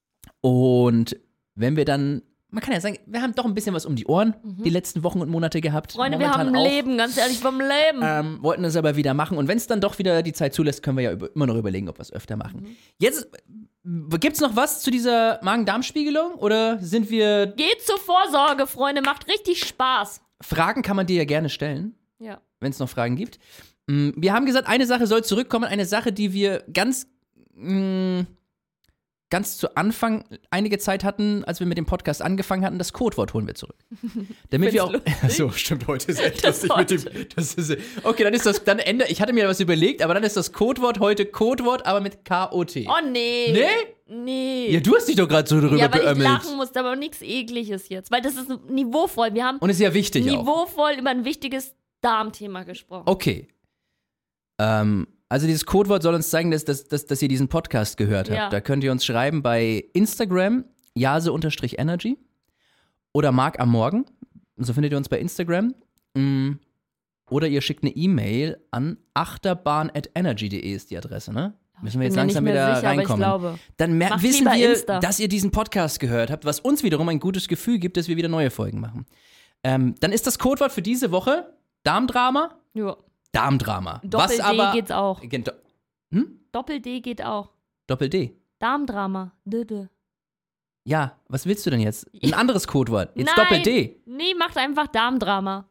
und wenn wir dann, man kann ja sagen, wir haben doch ein bisschen was um die Ohren die letzten Wochen und Monate gehabt. Mhm. Freunde, wir Momentan haben ein auch. Leben, ganz ehrlich, vom Leben. Ähm, wollten es aber wieder machen. Und wenn es dann doch wieder die Zeit zulässt, können wir ja über, immer noch überlegen, ob wir es öfter machen. Mhm. Jetzt, gibt es noch was zu dieser Magen-Darm-Spiegelung? Oder sind wir, Geht zur Vorsorge, Freunde, macht richtig Spaß. Fragen kann man dir ja gerne stellen, Ja. wenn es noch Fragen gibt. Mm, Wir haben gesagt, eine Sache soll zurückkommen, eine Sache, die wir ganz, mm, ganz zu Anfang einige Zeit hatten, als wir mit dem Podcast angefangen hatten, das Codewort holen wir zurück. Damit wir auch. Find's So, stimmt, heute ist echt Das lustig mit dem. Das ist, okay, dann ist das, dann ändere, ich hatte mir was überlegt, aber dann ist das Codewort heute Codewort, aber mit K O T. Oh, nee. Nee? Nee. Ja, du hast dich doch gerade so drüber Ja, weil ich beömmelt. lachen musste, aber nichts Ekliges jetzt. Weil das ist niveauvoll. Wir haben Und ist ja wichtig auch. niveauvoll über ein wichtiges Darmthema gesprochen. Okay. Ähm, also dieses Codewort soll uns zeigen, dass, dass, dass, dass ihr diesen Podcast gehört habt. Ja. Da könnt ihr uns schreiben bei Instagram, jase-energy oder Marc am Morgen. So findet ihr uns bei Instagram. Mm. Oder ihr schickt eine E-Mail an achterbahn at energy punkt de ist die Adresse, ne? Müssen wir Ich jetzt bin mir langsam nicht mehr wieder sicher, aber ich reinkommen. glaube. Dann mer- Macht wissen lieber wir, Insta. dass ihr diesen Podcast gehört habt, was uns wiederum ein gutes Gefühl gibt, dass wir wieder neue Folgen machen. Ähm, dann ist das Codewort für diese Woche Darmdrama. Ja. Darmdrama. was Doppel-D aber geht's auch. Gen- Doppel-D geht auch. Doppel-D. Darmdrama. Dödö. Ja, was willst du denn jetzt? Ein anderes Codewort. Jetzt Nein. Doppel-D. Nee, macht einfach Darmdrama.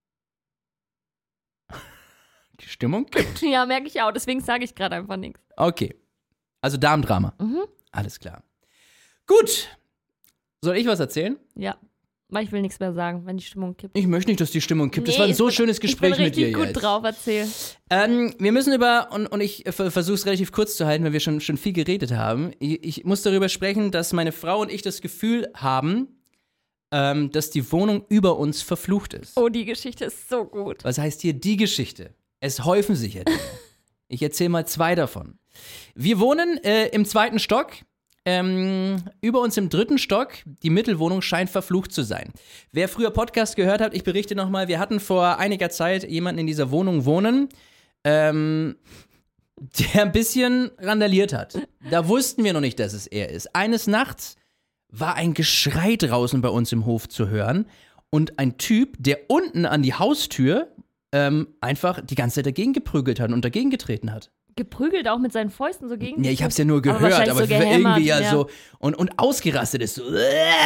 Die Stimmung kippt. Ja, merke ich auch. Deswegen sage ich gerade einfach nichts. Okay. Also Darmdrama. Mhm. Alles klar. Gut. Soll ich was erzählen? Ja. Weil ich will nichts mehr sagen, wenn die Stimmung kippt. Ich möchte nicht, dass die Stimmung kippt. das Nee, war ein ich so bin- schönes Gespräch ich bin mit dir richtig gut jetzt. drauf, erzähl. Ähm, wir müssen über, und, und ich versuche es relativ kurz zu halten, weil wir schon, schon viel geredet haben. Ich, ich muss darüber sprechen, dass meine Frau und ich das Gefühl haben, ähm, dass die Wohnung über uns verflucht ist. Oh, die Geschichte ist so gut. Was heißt hier die Geschichte? Es häufen sich ja Dinge. Ich erzähle mal zwei davon. Wir wohnen äh, im zweiten Stock. Ähm, über uns im dritten Stock, die Mittelwohnung scheint verflucht zu sein. Wer früher Podcast gehört hat, ich berichte nochmal, wir hatten vor einiger Zeit jemanden in dieser Wohnung wohnen, ähm, der ein bisschen randaliert hat. Da wussten wir noch nicht, dass es er ist. Eines Nachts war ein Geschrei draußen bei uns im Hof zu hören und ein Typ, der unten an die Haustür ähm, einfach die ganze Zeit dagegen geprügelt hat und dagegen getreten hat. geprügelt auch mit seinen Fäusten so gegen Ja, ich hab's ja nur gehört, wahrscheinlich aber, so gehämmert, irgendwie ja, ja. so und, und ausgerastet ist so. Und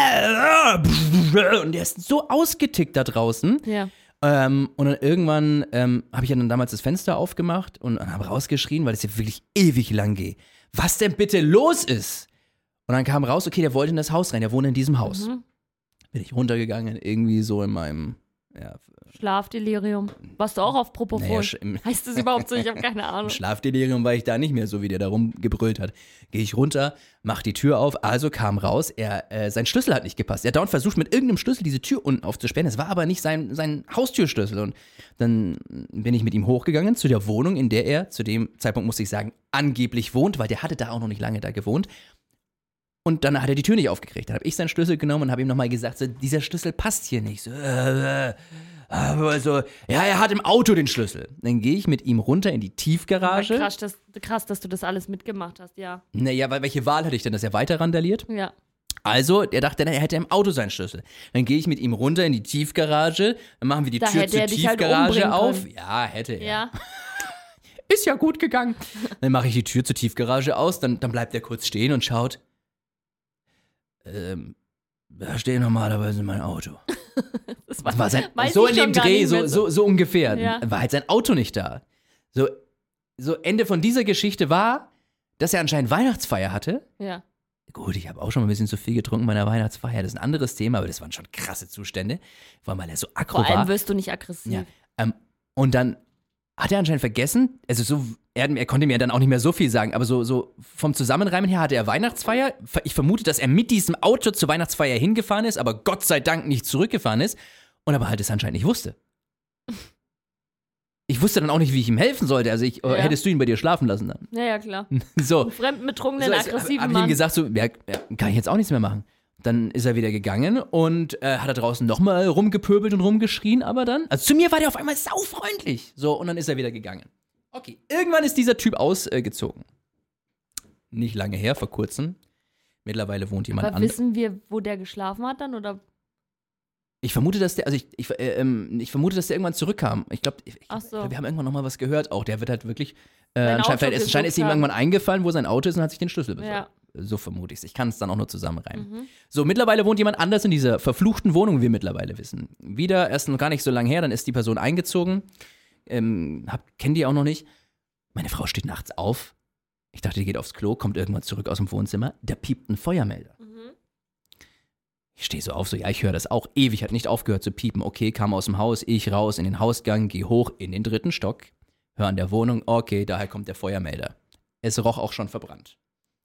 der ist so ausgetickt da draußen. Ja. Ähm, und dann irgendwann ähm, habe ich ja dann damals das Fenster aufgemacht und, und habe rausgeschrien, weil es ja wirklich ewig lang geht. Was denn bitte los ist? Und dann kam raus, okay, der wollte in das Haus rein, der wohnt in diesem Haus. Mhm. Bin ich runtergegangen, irgendwie so in meinem, ja, Schlafdelirium. Warst du auch auf Propofol? naja, sch- im, Heißt das überhaupt so? Ich habe keine im Ahnung. Schlafdelirium war ich da nicht mehr so, wie der da rumgebrüllt hat. Gehe ich runter, mach die Tür auf, also kam raus, er, äh, sein Schlüssel hat nicht gepasst. Er hat dauernd versucht, mit irgendeinem Schlüssel diese Tür unten aufzusperren. Es war aber nicht sein, sein Haustürschlüssel. Und dann bin ich mit ihm hochgegangen zu der Wohnung, in der er, zu dem Zeitpunkt muss ich sagen, angeblich wohnt, weil der hatte da auch noch nicht lange da gewohnt. Und dann hat er die Tür nicht aufgekriegt. Dann habe ich seinen Schlüssel genommen und habe ihm nochmal gesagt, so, dieser Schlüssel passt hier nicht. So, äh, äh, aber so, ja, er hat im Auto den Schlüssel. Dann gehe ich mit ihm runter in die Tiefgarage. Krass, dass, krass, dass du das alles mitgemacht hast, ja. Naja, weil welche Wahl hatte ich denn, dass er weiter randaliert? Ja. Also, er dachte, er hätte im Auto seinen Schlüssel. Dann gehe ich mit ihm runter in die Tiefgarage, dann machen wir die Da Tür hätte zur er dich halt Tiefgarage umbringen auf. können. Ja, hätte er. Ja. Ist ja gut gegangen. Dann mache ich die Tür zur Tiefgarage aus, dann, dann bleibt er kurz stehen und schaut. Ähm, da steht normalerweise mein Auto. Das Das war sein, weiß so ich in dem schon gar Dreh, nicht so, mehr so, so ungefähr. Ja. War halt sein Auto nicht da. So, so Ende von dieser Geschichte war, dass er anscheinend Weihnachtsfeier hatte. Ja. Gut, ich habe auch schon mal ein bisschen zu viel getrunken bei einer Weihnachtsfeier. Das ist ein anderes Thema, aber das waren schon krasse Zustände. Vor allem, weil er so aggro Vor allem war. wirst du nicht aggressiv. Ja, ähm, und dann hat er anscheinend vergessen, also so, er, er konnte mir dann auch nicht mehr so viel sagen, aber so, so vom Zusammenreimen her hatte er Weihnachtsfeier. Ich vermute, dass er mit diesem Auto zur Weihnachtsfeier hingefahren ist, aber Gott sei Dank nicht zurückgefahren ist und aber halt es anscheinend nicht wusste. Ich wusste dann auch nicht, wie ich ihm helfen sollte. Also ich, Ja. hättest du ihn bei dir schlafen lassen dann. Ja, ja, klar. So. Einen fremden, betrunkenen, So, also, aggressiven hab ich ihm Mann. gesagt, so, ja, ja, kann ich jetzt auch nichts mehr machen. Dann ist er wieder gegangen und äh, hat da draußen nochmal rumgepöbelt und rumgeschrien, aber dann, also zu mir war der auf einmal saufreundlich. So, und dann ist er wieder gegangen. Okay, irgendwann ist dieser Typ ausgezogen. Nicht lange her, vor kurzem. Mittlerweile wohnt jemand Aber anderes. wissen wir, wo der geschlafen hat dann? Oder? Ich vermute, dass der, also ich, ich, äh, ähm, ich vermute, dass der irgendwann zurückkam. Ich glaube, ich, Ach so. glaub, wir haben irgendwann nochmal was gehört auch. Der wird halt wirklich, äh, Sein anscheinend, Auto vielleicht, es anscheinend ist ihm gesucht irgendwann eingefallen, wo sein Auto ist und hat sich den Schlüssel besorgt. Ja. So vermute ich es. Ich kann es dann auch nur zusammenreimen. Mhm. So, mittlerweile wohnt jemand anders in dieser verfluchten Wohnung, wie wir mittlerweile wissen. Wieder, erst noch gar nicht so lange her, dann ist die Person eingezogen. Ähm, hab, kenn die auch noch nicht. Meine Frau steht nachts auf. Ich dachte, die geht aufs Klo, kommt irgendwann zurück aus dem Wohnzimmer. Da piept ein Feuermelder. Mhm. Ich stehe so auf, so, ja, ich höre das auch. Ewig hat nicht aufgehört zu piepen. Okay, kam aus dem Haus, ich raus in den Hausgang, geh hoch in den dritten Stock, hör an der Wohnung, okay, daher kommt der Feuermelder. Es roch auch schon verbrannt.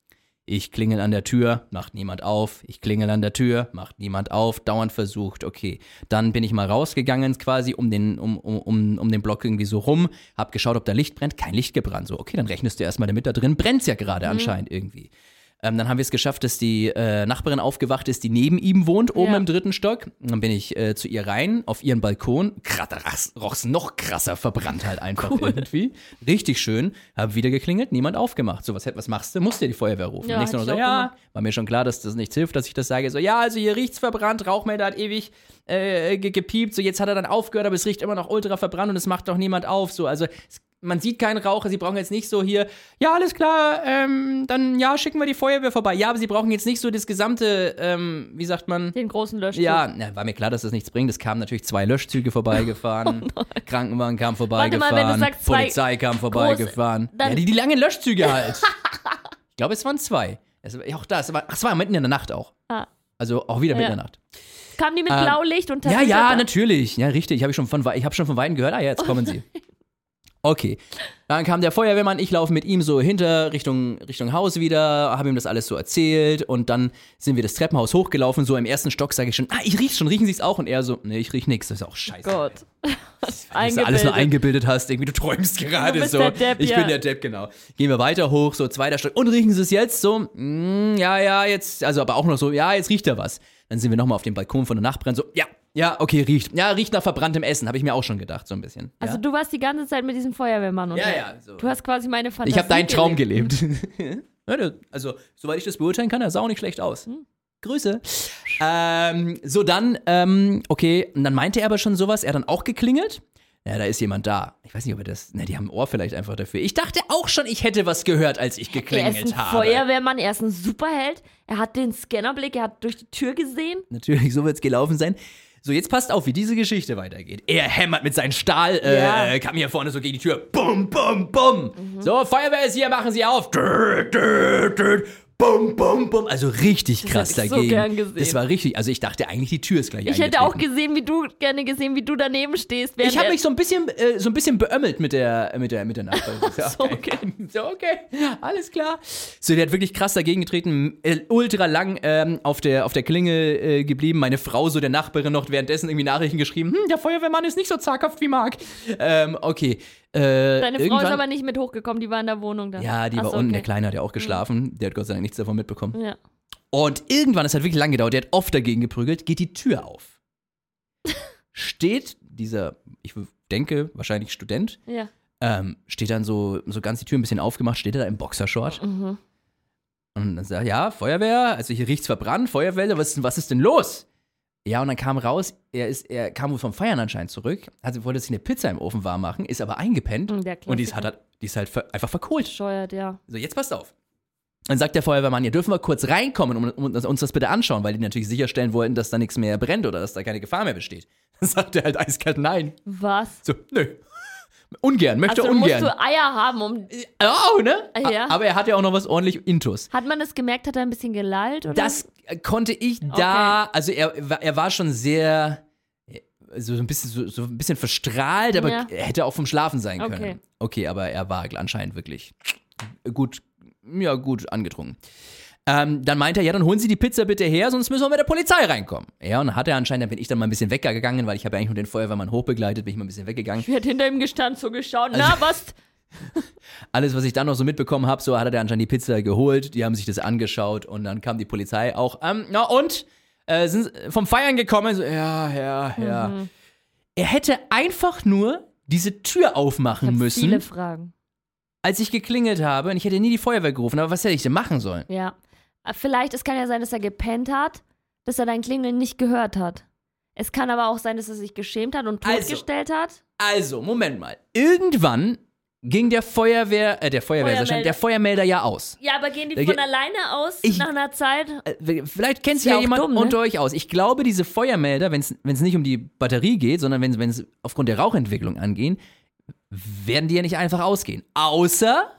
Ich klingel an der Tür, macht niemand auf. Ich klingel an der Tür, macht niemand auf. Dauernd versucht, okay. Dann bin ich mal rausgegangen quasi um den, um, um, um, um den Block irgendwie so rum. Hab geschaut, ob da Licht brennt. Kein Licht gebrannt. So, okay, dann rechnest du erstmal damit, da drin brennt's ja gerade Mhm. anscheinend irgendwie. Ähm, dann haben wir es geschafft, dass die äh, Nachbarin aufgewacht ist, die neben ihm wohnt, oben Ja. im dritten Stock. Und dann bin ich äh, zu ihr rein, auf ihren Balkon. Kratter, roch's noch krasser, verbrannt halt einfach irgendwie. Richtig schön. Hab wieder geklingelt, niemand aufgemacht. So, was, was machst du? Musst du die Feuerwehr rufen. Ja, Nicht nur hätte so, ich auch ja, gemacht. war mir schon klar, dass das nichts hilft, dass ich das sage. So, ja, also hier riecht's verbrannt, Rauchmelder hat ewig äh, ge- gepiept. So, jetzt hat er dann aufgehört, aber es riecht immer noch ultra verbrannt und es macht doch niemand auf. So, also es, man sieht keinen Rauch, sie brauchen jetzt nicht so hier, ja, alles klar, ähm, dann ja, schicken wir die Feuerwehr vorbei. Ja, aber sie brauchen jetzt nicht so das gesamte, ähm, wie sagt man? Den großen Löschzug. Ja, na, war mir klar, dass das nichts bringt. Es kamen natürlich zwei Löschzüge vorbeigefahren, Krankenwagen kam vorbeigefahren, Warte mal, wenn du sagst, zwei Polizei kam vorbeigefahren. dann- Ja, die, die langen Löschzüge halt. Ich glaube, es waren zwei. Es, ja, auch das, aber, ach, es war mitten in der Nacht auch. Ah. Also auch wieder mitten Ja. in der Nacht. Kamen die mit Ähm, Blaulicht und Ja, Tapeter ja, da? natürlich. Ja, richtig. Hab ich, schon von, ich habe schon von Weitem gehört. Ah, ja, jetzt kommen sie. Okay. Dann kam der Feuerwehrmann, ich laufe mit ihm so hinter Richtung, Richtung Haus wieder, habe ihm das alles so erzählt und dann sind wir das Treppenhaus hochgelaufen, so im ersten Stock sage ich schon, ah, ich riech's schon, riechen Sie's auch? Und er so, nee, ich riech nix, das ist auch scheiße. Gott. Weil du alles nur eingebildet hast, irgendwie du träumst gerade Du bist so. der Depp, ich ja. bin der Depp, genau. Gehen wir weiter hoch, so zweiter Stock. Und riechen Sie es jetzt? So, mm, ja, ja, jetzt, also aber auch noch so, ja, jetzt riecht er was. Dann sind wir nochmal auf dem Balkon von der Nachbarin, so, ja, ja, okay, riecht. Ja, riecht nach verbranntem Essen, habe ich mir auch schon gedacht, so ein bisschen. Also ja? du warst die ganze Zeit mit diesem Feuerwehrmann Ja, unter. ja, so. Du hast quasi meine Fantasie Ich habe deinen Traum gelebt. gelebt. Ja, der- also, soweit ich das beurteilen kann, er sah auch nicht schlecht aus. Grüße. Ähm, so, dann, ähm, okay, und dann meinte er aber schon sowas, er hat dann auch geklingelt. ja, da ist jemand da. Ich weiß nicht, ob er das, na, die haben ein Ohr vielleicht einfach dafür. Ich dachte auch schon, ich hätte was gehört, als ich geklingelt Er ist ein habe. Feuerwehrmann, er ist ein Superheld. Er hat den Scannerblick, er hat durch die Tür gesehen. Natürlich, so wird es gelaufen sein. So, jetzt passt auf, wie diese Geschichte weitergeht. Er hämmert mit seinem Stahl, äh, Ja. kam hier vorne so gegen die Tür. Bum, bum, bum. Mhm. So, Feuerwehr ist hier, machen Sie auf. Dö, dö, dö. Bum, bum, bum. Also richtig krass hätte ich so dagegen. gern gesehen. Das war richtig, also ich dachte eigentlich, die Tür ist gleich Ich hätte auch eingetreten. gesehen, wie du, gerne gesehen, wie du daneben stehst. während Ich habe er- mich so ein bisschen, äh, so ein bisschen beömmelt mit der, mit der, mit der Nachbarin. So, okay. So, okay, alles klar. So, der hat wirklich krass dagegen getreten, äh, ultra lang ähm, auf, der, auf der Klinge äh, geblieben. Meine Frau, so der Nachbarin, noch währenddessen irgendwie Nachrichten geschrieben. Hm, der Feuerwehrmann ist nicht so zaghaft wie Marc. Ähm, okay. Äh, Deine Frau ist irgendwann- aber nicht mit hochgekommen, die war in der Wohnung da. Ja, die Ach war so, unten, okay. der Kleine hat ja auch geschlafen. Der hat Gott sei Dank nichts davon mitbekommen. Ja. Und irgendwann, es hat wirklich lange gedauert, der hat oft dagegen geprügelt, geht die Tür auf. Steht dieser, ich denke, wahrscheinlich Student, Ja. ähm, steht dann so, so ganz die Tür ein bisschen aufgemacht, steht er da im Boxershort. Mhm. Und dann sagt er, ja, Feuerwehr, also hier riecht's verbrannt, Feuerwehr, was, ist denn- was ist denn los? Ja, und dann kam raus, er, ist, er kam wohl vom Feiern anscheinend zurück, also wollte sich eine Pizza im Ofen warm machen, ist aber eingepennt Mhm, der und die ist, hat, Klassiker. die ist halt ver, einfach verkohlt. Bescheuert, ja. So, jetzt passt auf. Dann sagt der Feuerwehrmann, hier dürfen wir kurz reinkommen und um, um, uns das bitte anschauen, weil die natürlich sicherstellen wollten, dass da nichts mehr brennt oder dass da keine Gefahr mehr besteht. Dann sagt er halt eiskalt nein. Was? So, nö. Ungern, möchte Also ungern. musst du Eier haben, um. Oh, ne? Ja. Aber er hat ja auch noch was ordentlich Intus. Hat man das gemerkt, hat er ein bisschen gelallt? Oder? Das äh, konnte ich da, also er, war- er war schon sehr, äh, so ein bisschen, so, so ein bisschen verstrahlt, aber Ja. er hätte auch vom Schlafen sein können. Okay. Okay, aber er war anscheinend wirklich gut, ja, gut angetrunken. Ähm, dann meinte er, ja, dann holen Sie die Pizza bitte her, sonst müssen wir mit der Polizei reinkommen. Ja, und dann hat er anscheinend, dann bin ich dann mal ein bisschen weggegangen, weil ich habe ja eigentlich nur den Feuerwehrmann hochbegleitet, bin ich mal ein bisschen weggegangen. Ich hätte hinter ihm gestanden, so geschaut. Also Na, was? Alles, was ich dann noch so mitbekommen habe, so hat er anscheinend die Pizza geholt, die haben sich das angeschaut und dann kam die Polizei auch, ähm, na und? Äh, sind vom Feiern gekommen? So, ja, ja, ja. Mhm. Er hätte einfach nur diese Tür Ich aufmachen habe müssen, viele Fragen. als ich geklingelt habe und ich hätte nie die Feuerwehr gerufen, aber was hätte ich denn machen sollen? Ja. Vielleicht, es kann ja sein, dass er gepennt hat, dass er dein Klingeln nicht gehört hat. Es kann aber auch sein, dass er sich geschämt hat und Also. totgestellt hat. Also, Moment mal. Irgendwann ging der Feuerwehr, äh, der Feuerwehr, Feuermelder. der Feuermelder ja aus. Ja, aber gehen die Da von ge- alleine aus Ich- nach einer Zeit? Äh, Vielleicht kennt Ist sich ja ja auch jemand dumm, ne? unter euch aus. Ich glaube, diese Feuermelder, wenn es nicht um die Batterie geht, sondern wenn es aufgrund der Rauchentwicklung angehen, werden die ja nicht einfach ausgehen. Außer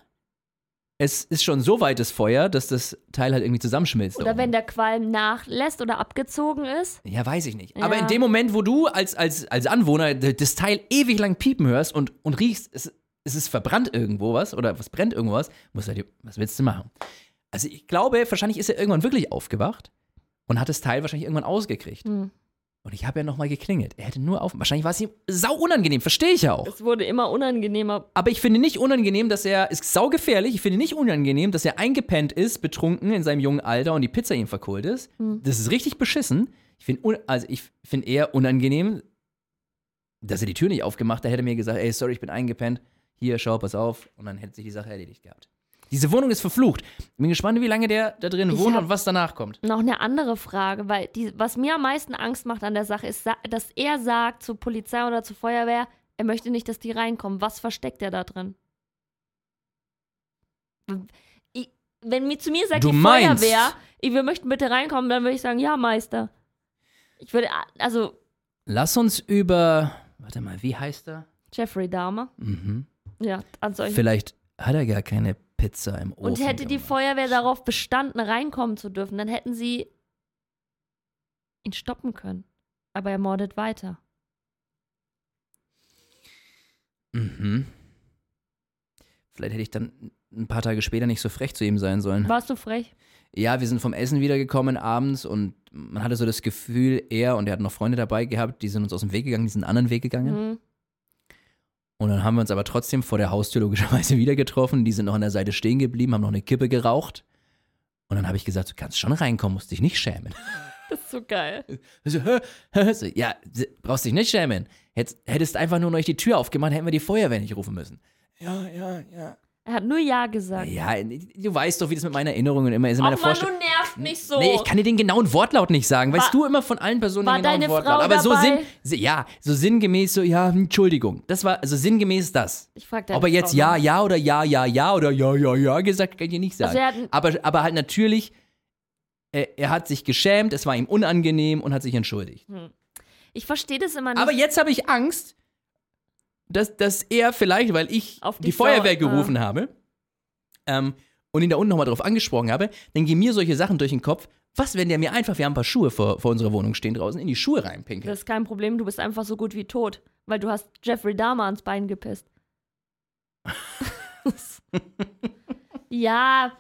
es ist schon so weit das Feuer, dass das Teil halt irgendwie zusammenschmilzt. da Oder oben. wenn der Qualm nachlässt oder abgezogen ist? Ja, weiß ich nicht. Ja. Aber in dem Moment, wo du als, als, als Anwohner d- das Teil ewig lang piepen hörst und, und riechst, es, es ist verbrannt irgendwo was oder was brennt irgendwo was, musst du halt, was willst du machen? Also ich glaube, wahrscheinlich ist er irgendwann wirklich aufgewacht und hat das Teil wahrscheinlich irgendwann ausgekriegt. Hm. Und ich habe ja nochmal geklingelt. Er hätte nur auf. Wahrscheinlich war es ihm sau unangenehm, verstehe ich ja auch. Es wurde immer unangenehmer. Aber ich finde nicht unangenehm, dass er. Ist saugefährlich. Ich finde nicht unangenehm, dass er eingepennt ist, betrunken in seinem jungen Alter und die Pizza ihm verkohlt ist. Hm. Das ist richtig beschissen. Ich finde un, also ich finde eher unangenehm, dass er die Tür nicht aufgemacht hat. Er hätte mir gesagt, ey, sorry, ich bin eingepennt. Hier, schau, pass auf. Und dann hätte sich die Sache erledigt gehabt. Diese Wohnung ist verflucht. Bin gespannt, wie lange der da drin Ich wohnt hab- und was danach kommt. Noch eine andere Frage, weil die, was mir am meisten Angst macht an der Sache ist, sa- dass er sagt zur Polizei oder zur Feuerwehr, er möchte nicht, dass die reinkommen. Was versteckt er da drin? Ich, wenn mir zu mir sagt Du die meinst- Feuerwehr, ich, wir möchten bitte reinkommen, dann würde ich sagen, ja, Meister. Ich würde, also Lass uns über. Warte mal, wie heißt er? Jeffrey Dahmer, Mhm. ja, an solchen. Vielleicht hat er gar keine Pizza im Ofen. Und hätte die gemacht. Feuerwehr darauf bestanden, reinkommen zu dürfen, dann hätten sie ihn stoppen können. Aber er mordet weiter. Mhm. Vielleicht hätte ich dann ein paar Tage später nicht so frech zu ihm sein sollen. Warst du frech? Ja, wir sind vom Essen wiedergekommen abends und man hatte so das Gefühl, er und er hat noch Freunde dabei gehabt, die sind uns aus dem Weg gegangen, die sind einen anderen Weg gegangen. Mhm. Und dann haben wir uns aber trotzdem vor der Haustür logischerweise wieder getroffen. Die sind noch an der Seite stehen geblieben, haben noch eine Kippe geraucht. Und dann habe ich gesagt, du kannst schon reinkommen, musst dich nicht schämen. Das ist so geil. So, hä, hä, so, ja, brauchst dich nicht schämen. Hätt, hättest einfach nur noch die Tür aufgemacht, hätten wir die Feuerwehr nicht rufen müssen. Ja, ja, ja. Er hat nur Ja gesagt. Ja, du weißt doch, wie das mit meinen Erinnerungen immer ist. In meiner Ach man, du Vorstellung. nervst mich so. Nee, ich kann dir den genauen Wortlaut nicht sagen. Weißt War- du immer von allen Personen war den genauen deine Wortlaut. Frau Aber so dabei? sinn, ja, so sinngemäß so, ja, Entschuldigung. Das war, also sinngemäß das. Ich frag deine Ob er jetzt Frau ja, mal. ja oder ja, ja, ja oder ja, ja, ja gesagt, kann ich dir nicht sagen. Also er hat ein- aber, aber halt natürlich, er, er hat sich geschämt, es war ihm unangenehm und hat sich entschuldigt. Ich verstehe das immer nicht. Aber jetzt habe ich Angst, dass, dass er vielleicht, weil ich Auf die dich Feuerwehr sauer- gerufen habe ähm, und ihn da unten nochmal drauf angesprochen habe, dann gehen mir solche Sachen durch den Kopf. Was, wenn der mir einfach, wir haben ein paar Schuhe vor, vor unserer Wohnung stehen draußen, in die Schuhe reinpinkelt? Das ist kein Problem, du bist einfach so gut wie tot. Weil du hast Jeffrey Dahmer ans Bein gepisst. Ja,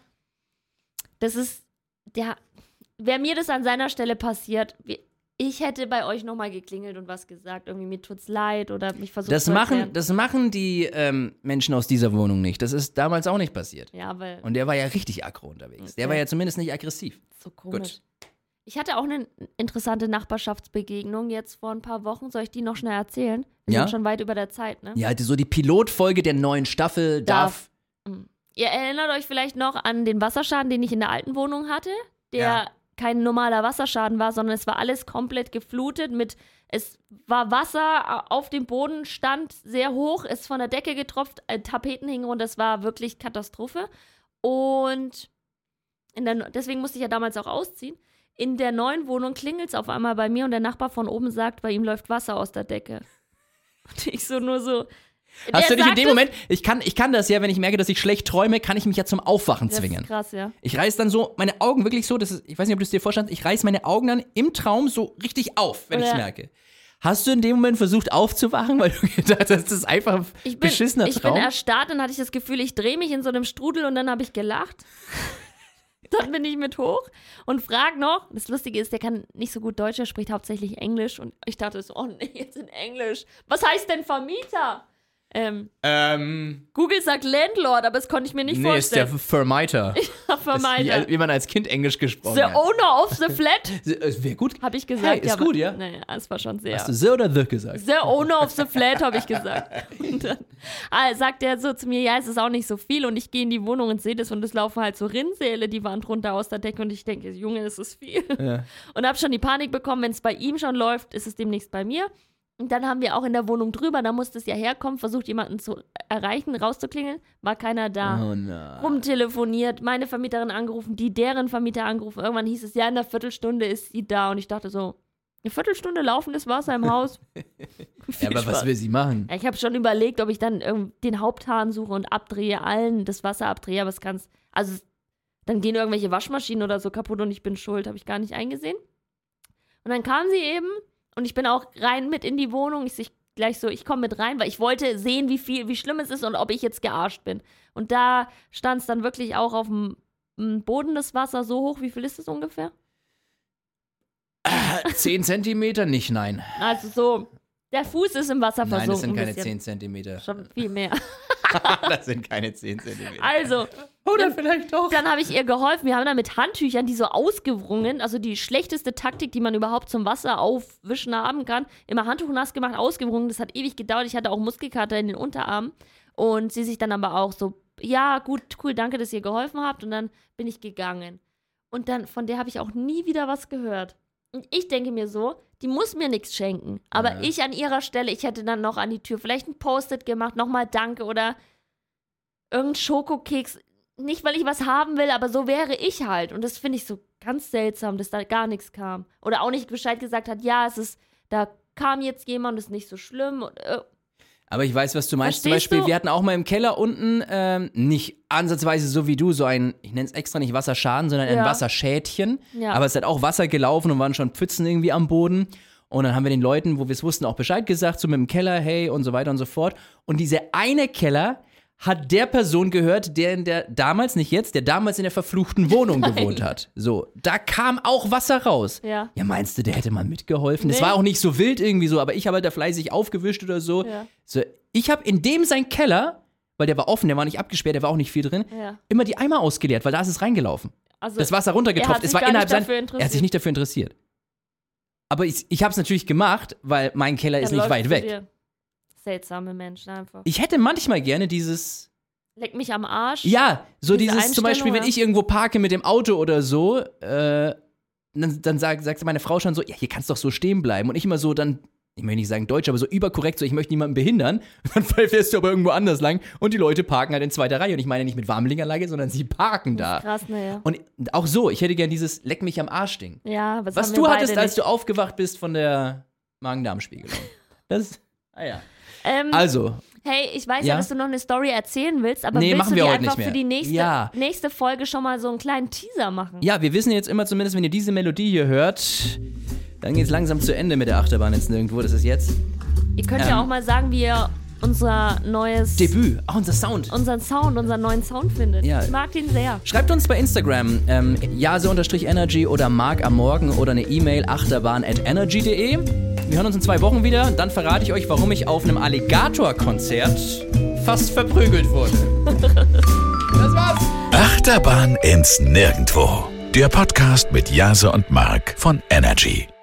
das ist, der, wäre mir das an seiner Stelle passiert, wie- ich hätte bei euch nochmal geklingelt und was gesagt. Irgendwie, mir tut's leid oder mich versucht Das zu machen, erklären. das machen die ähm, Menschen aus dieser Wohnung nicht. Das ist damals auch nicht passiert. Ja, weil Und der war ja richtig aggro unterwegs. Der Okay. war ja zumindest nicht aggressiv. so komisch. Ich hatte auch eine interessante Nachbarschaftsbegegnung jetzt vor ein paar Wochen. Soll ich die noch schnell erzählen? Wir Ja? sind schon weit über der Zeit, ne? Ja, die- so die Pilotfolge der neuen Staffel darf. Darf. Ihr erinnert euch vielleicht noch an den Wasserschaden, den ich in der alten Wohnung hatte, der Ja. kein normaler Wasserschaden war, sondern es war alles komplett geflutet mit, es war Wasser auf dem Boden, stand sehr hoch, ist von der Decke getropft, äh, Tapeten hingen runter, das war wirklich Katastrophe. Und in der, deswegen musste ich ja damals auch ausziehen. In der neuen Wohnung klingelt es auf einmal bei mir und der Nachbar von oben sagt, bei ihm läuft Wasser aus der Decke. Und ich so nur so. Hast der du dich in sagt dem es- Moment, ich kann, ich kann das ja, wenn ich merke, dass ich schlecht träume, kann ich mich ja zum Aufwachen Das zwingen. ist krass, ja. Ich reiß dann so meine Augen wirklich so, das ist, ich weiß nicht, ob du es dir vorstellst, ich reiß meine Augen dann im Traum so richtig auf, wenn ich es Ja. merke. Hast du in dem Moment versucht aufzuwachen, weil du gedacht hast, das ist einfach ein Ich bin, beschissener ich Traum? bin erstarrt, dann hatte ich das Gefühl, ich drehe mich in so einem Strudel und dann habe ich gelacht. Dann bin ich mit hoch und frag noch, das Lustige ist, der kann nicht so gut Deutsch, er spricht hauptsächlich Englisch und ich dachte so, oh nee, jetzt in Englisch. Was heißt denn Vermieter? Ähm, ähm, Google sagt Landlord, aber das konnte ich mir nicht nee, ist der vorstellen. Vermieter. Vermieter. Wie, wie man als Kind Englisch gesprochen The hat. owner of the flat, Wäre gut. habe ich gesagt. Hey, ist aber- gut, ja? Naja, es war schon sehr. Hast du the oder the gesagt? The owner of the flat, habe ich gesagt. Und dann ah, sagt er so zu mir, ja, es ist auch nicht so viel. Und ich gehe in die Wohnung und sehe das und es laufen halt so Rinnsale die Wand runter aus der Decke. Und ich denke, Junge, das ist viel. Ja. Und habe schon die Panik bekommen, wenn es bei ihm schon läuft, ist es demnächst bei mir. Und dann haben wir auch in der Wohnung drüber, da musste es ja herkommen, versucht jemanden zu erreichen, rauszuklingeln, war keiner da. Oh nein. Rumtelefoniert, meine Vermieterin angerufen, die deren Vermieter angerufen. Irgendwann hieß es, ja, in einer Viertelstunde ist sie da. Und ich dachte so, eine Viertelstunde laufendes Wasser im Haus. Ja, aber was will sie machen? Ja, ich habe schon überlegt, ob ich dann irgend- den Haupthahn suche und abdrehe, allen das Wasser abdrehe, aber es kann's, also dann gehen irgendwelche Waschmaschinen oder so kaputt und ich bin schuld, habe ich gar nicht eingesehen. Und dann kam sie eben und ich bin auch rein mit in die Wohnung. Ich, ich gleich so, ich komme mit rein, weil ich wollte sehen, wie viel, wie schlimm es ist und ob ich jetzt gearscht bin. Und da stand es dann wirklich auch auf dem m, Boden das Wasser so hoch. Wie viel ist es ungefähr? Zehn Zentimeter? Nicht, nein. Also so, der Fuß ist im Wasser versunken. Nein, das sind ein keine bisschen. zehn Zentimeter. Schon viel mehr. Das sind keine zehn Zentimeter. Also, Oder vielleicht doch. dann habe ich ihr geholfen. Wir haben dann mit Handtüchern die so ausgewrungen, also die schlechteste Taktik, die man überhaupt zum Wasser aufwischen haben kann. Immer Handtuch nass gemacht, ausgewrungen. Das hat ewig gedauert. Ich hatte auch Muskelkater in den Unterarmen. Und sie sich dann aber auch so, ja, gut, cool, danke, dass ihr geholfen habt. Und dann bin ich gegangen. Und dann, von der habe ich auch nie wieder was gehört. Und ich denke mir so, die muss mir nichts schenken. Aber Ja. ich an ihrer Stelle, ich hätte dann noch an die Tür vielleicht ein Post-it gemacht, nochmal Danke oder irgendein Schokokeks. Nicht, weil ich was haben will, aber so wäre ich halt. Und das finde ich so ganz seltsam, dass da gar nichts kam. Oder auch nicht Bescheid gesagt hat, ja, es ist, da kam jetzt jemand, ist nicht so schlimm. Und, äh, Aber ich weiß, was du meinst. Zum Verstehst Beispiel, du? wir hatten auch mal im Keller unten, ähm, nicht ansatzweise so wie du, so ein, ich nenne es extra nicht Wasserschaden, sondern ein Ja. Wasserschädchen. Ja. Aber es hat auch Wasser gelaufen und waren schon Pfützen irgendwie am Boden. Und dann haben wir den Leuten, wo wir es wussten, auch Bescheid gesagt, so mit dem Keller, hey und so weiter und so fort. Und diese eine Keller hat der Person gehört, der in der, damals, nicht jetzt, der damals in der verfluchten Wohnung gewohnt hat. So, da kam auch Wasser raus. Ja. Ja, meinst du, der hätte mal mitgeholfen? Es Nee. war auch nicht so wild irgendwie so, aber ich habe halt da fleißig aufgewischt oder so. Ja. So, ich habe in dem sein Keller, weil der war offen, der war nicht abgesperrt, der war auch nicht viel drin, Ja. immer die Eimer ausgeleert, weil da ist es reingelaufen. Also, Das Wasser er runtergetropft. hat Es sich war gar innerhalb nicht sein. dafür Er hat sich interessiert. nicht dafür interessiert. Aber ich, ich habe es natürlich gemacht, weil mein Keller ist er nicht läuft weit zu weg. dir. Seltsame Menschen einfach. Ich hätte manchmal gerne dieses, Leck mich am Arsch. Ja, so Diese dieses zum Beispiel, wenn Einstellung, ich irgendwo parke mit dem Auto oder so, äh, dann, dann sagt, sagt meine Frau schon so, ja, hier kannst du doch so stehen bleiben. Und ich immer so dann, ich möchte nicht sagen deutsch, aber so überkorrekt, so ich möchte niemanden behindern. Dann fährst du aber irgendwo anders lang und die Leute parken halt in zweiter Reihe. Und ich meine nicht mit Warmlinganlage, sondern sie parken da. Krass, naja. Und auch so, ich hätte gern dieses Leck mich am Arsch-Ding. Ja, was, Was haben du wir hattest, beide als nicht. du aufgewacht bist von der Magen-Darm-Spiegelung. Das, ah ja. Ähm, Also, hey, ich weiß ja? Ja? dass du noch eine Story erzählen willst, aber Nee, willst machen du wir dir heute einfach nicht für mehr. die nächste, Ja. nächste Folge schon mal so einen kleinen Teaser machen? ja, wir wissen jetzt immer zumindest, wenn ihr diese Melodie hier hört, dann geht's langsam zu Ende mit der Achterbahn ins Nirgendwo. Das ist jetzt Ihr könnt Ähm. ja auch mal sagen, wie ihr unser neues, Debüt. Auch unser Sound. unseren Sound, unseren neuen Sound findet. Ja. Ich mag den sehr. Schreibt uns bei Instagram ähm, jase-energy oder Mark am Morgen oder eine E-Mail achterbahn at energy punkt de. Wir hören uns in zwei Wochen wieder. Dann verrate ich euch, warum ich auf einem Alligator-Konzert fast verprügelt wurde. Das war's. Achterbahn ins Nirgendwo. Der Podcast mit Jase und Mark von Energy.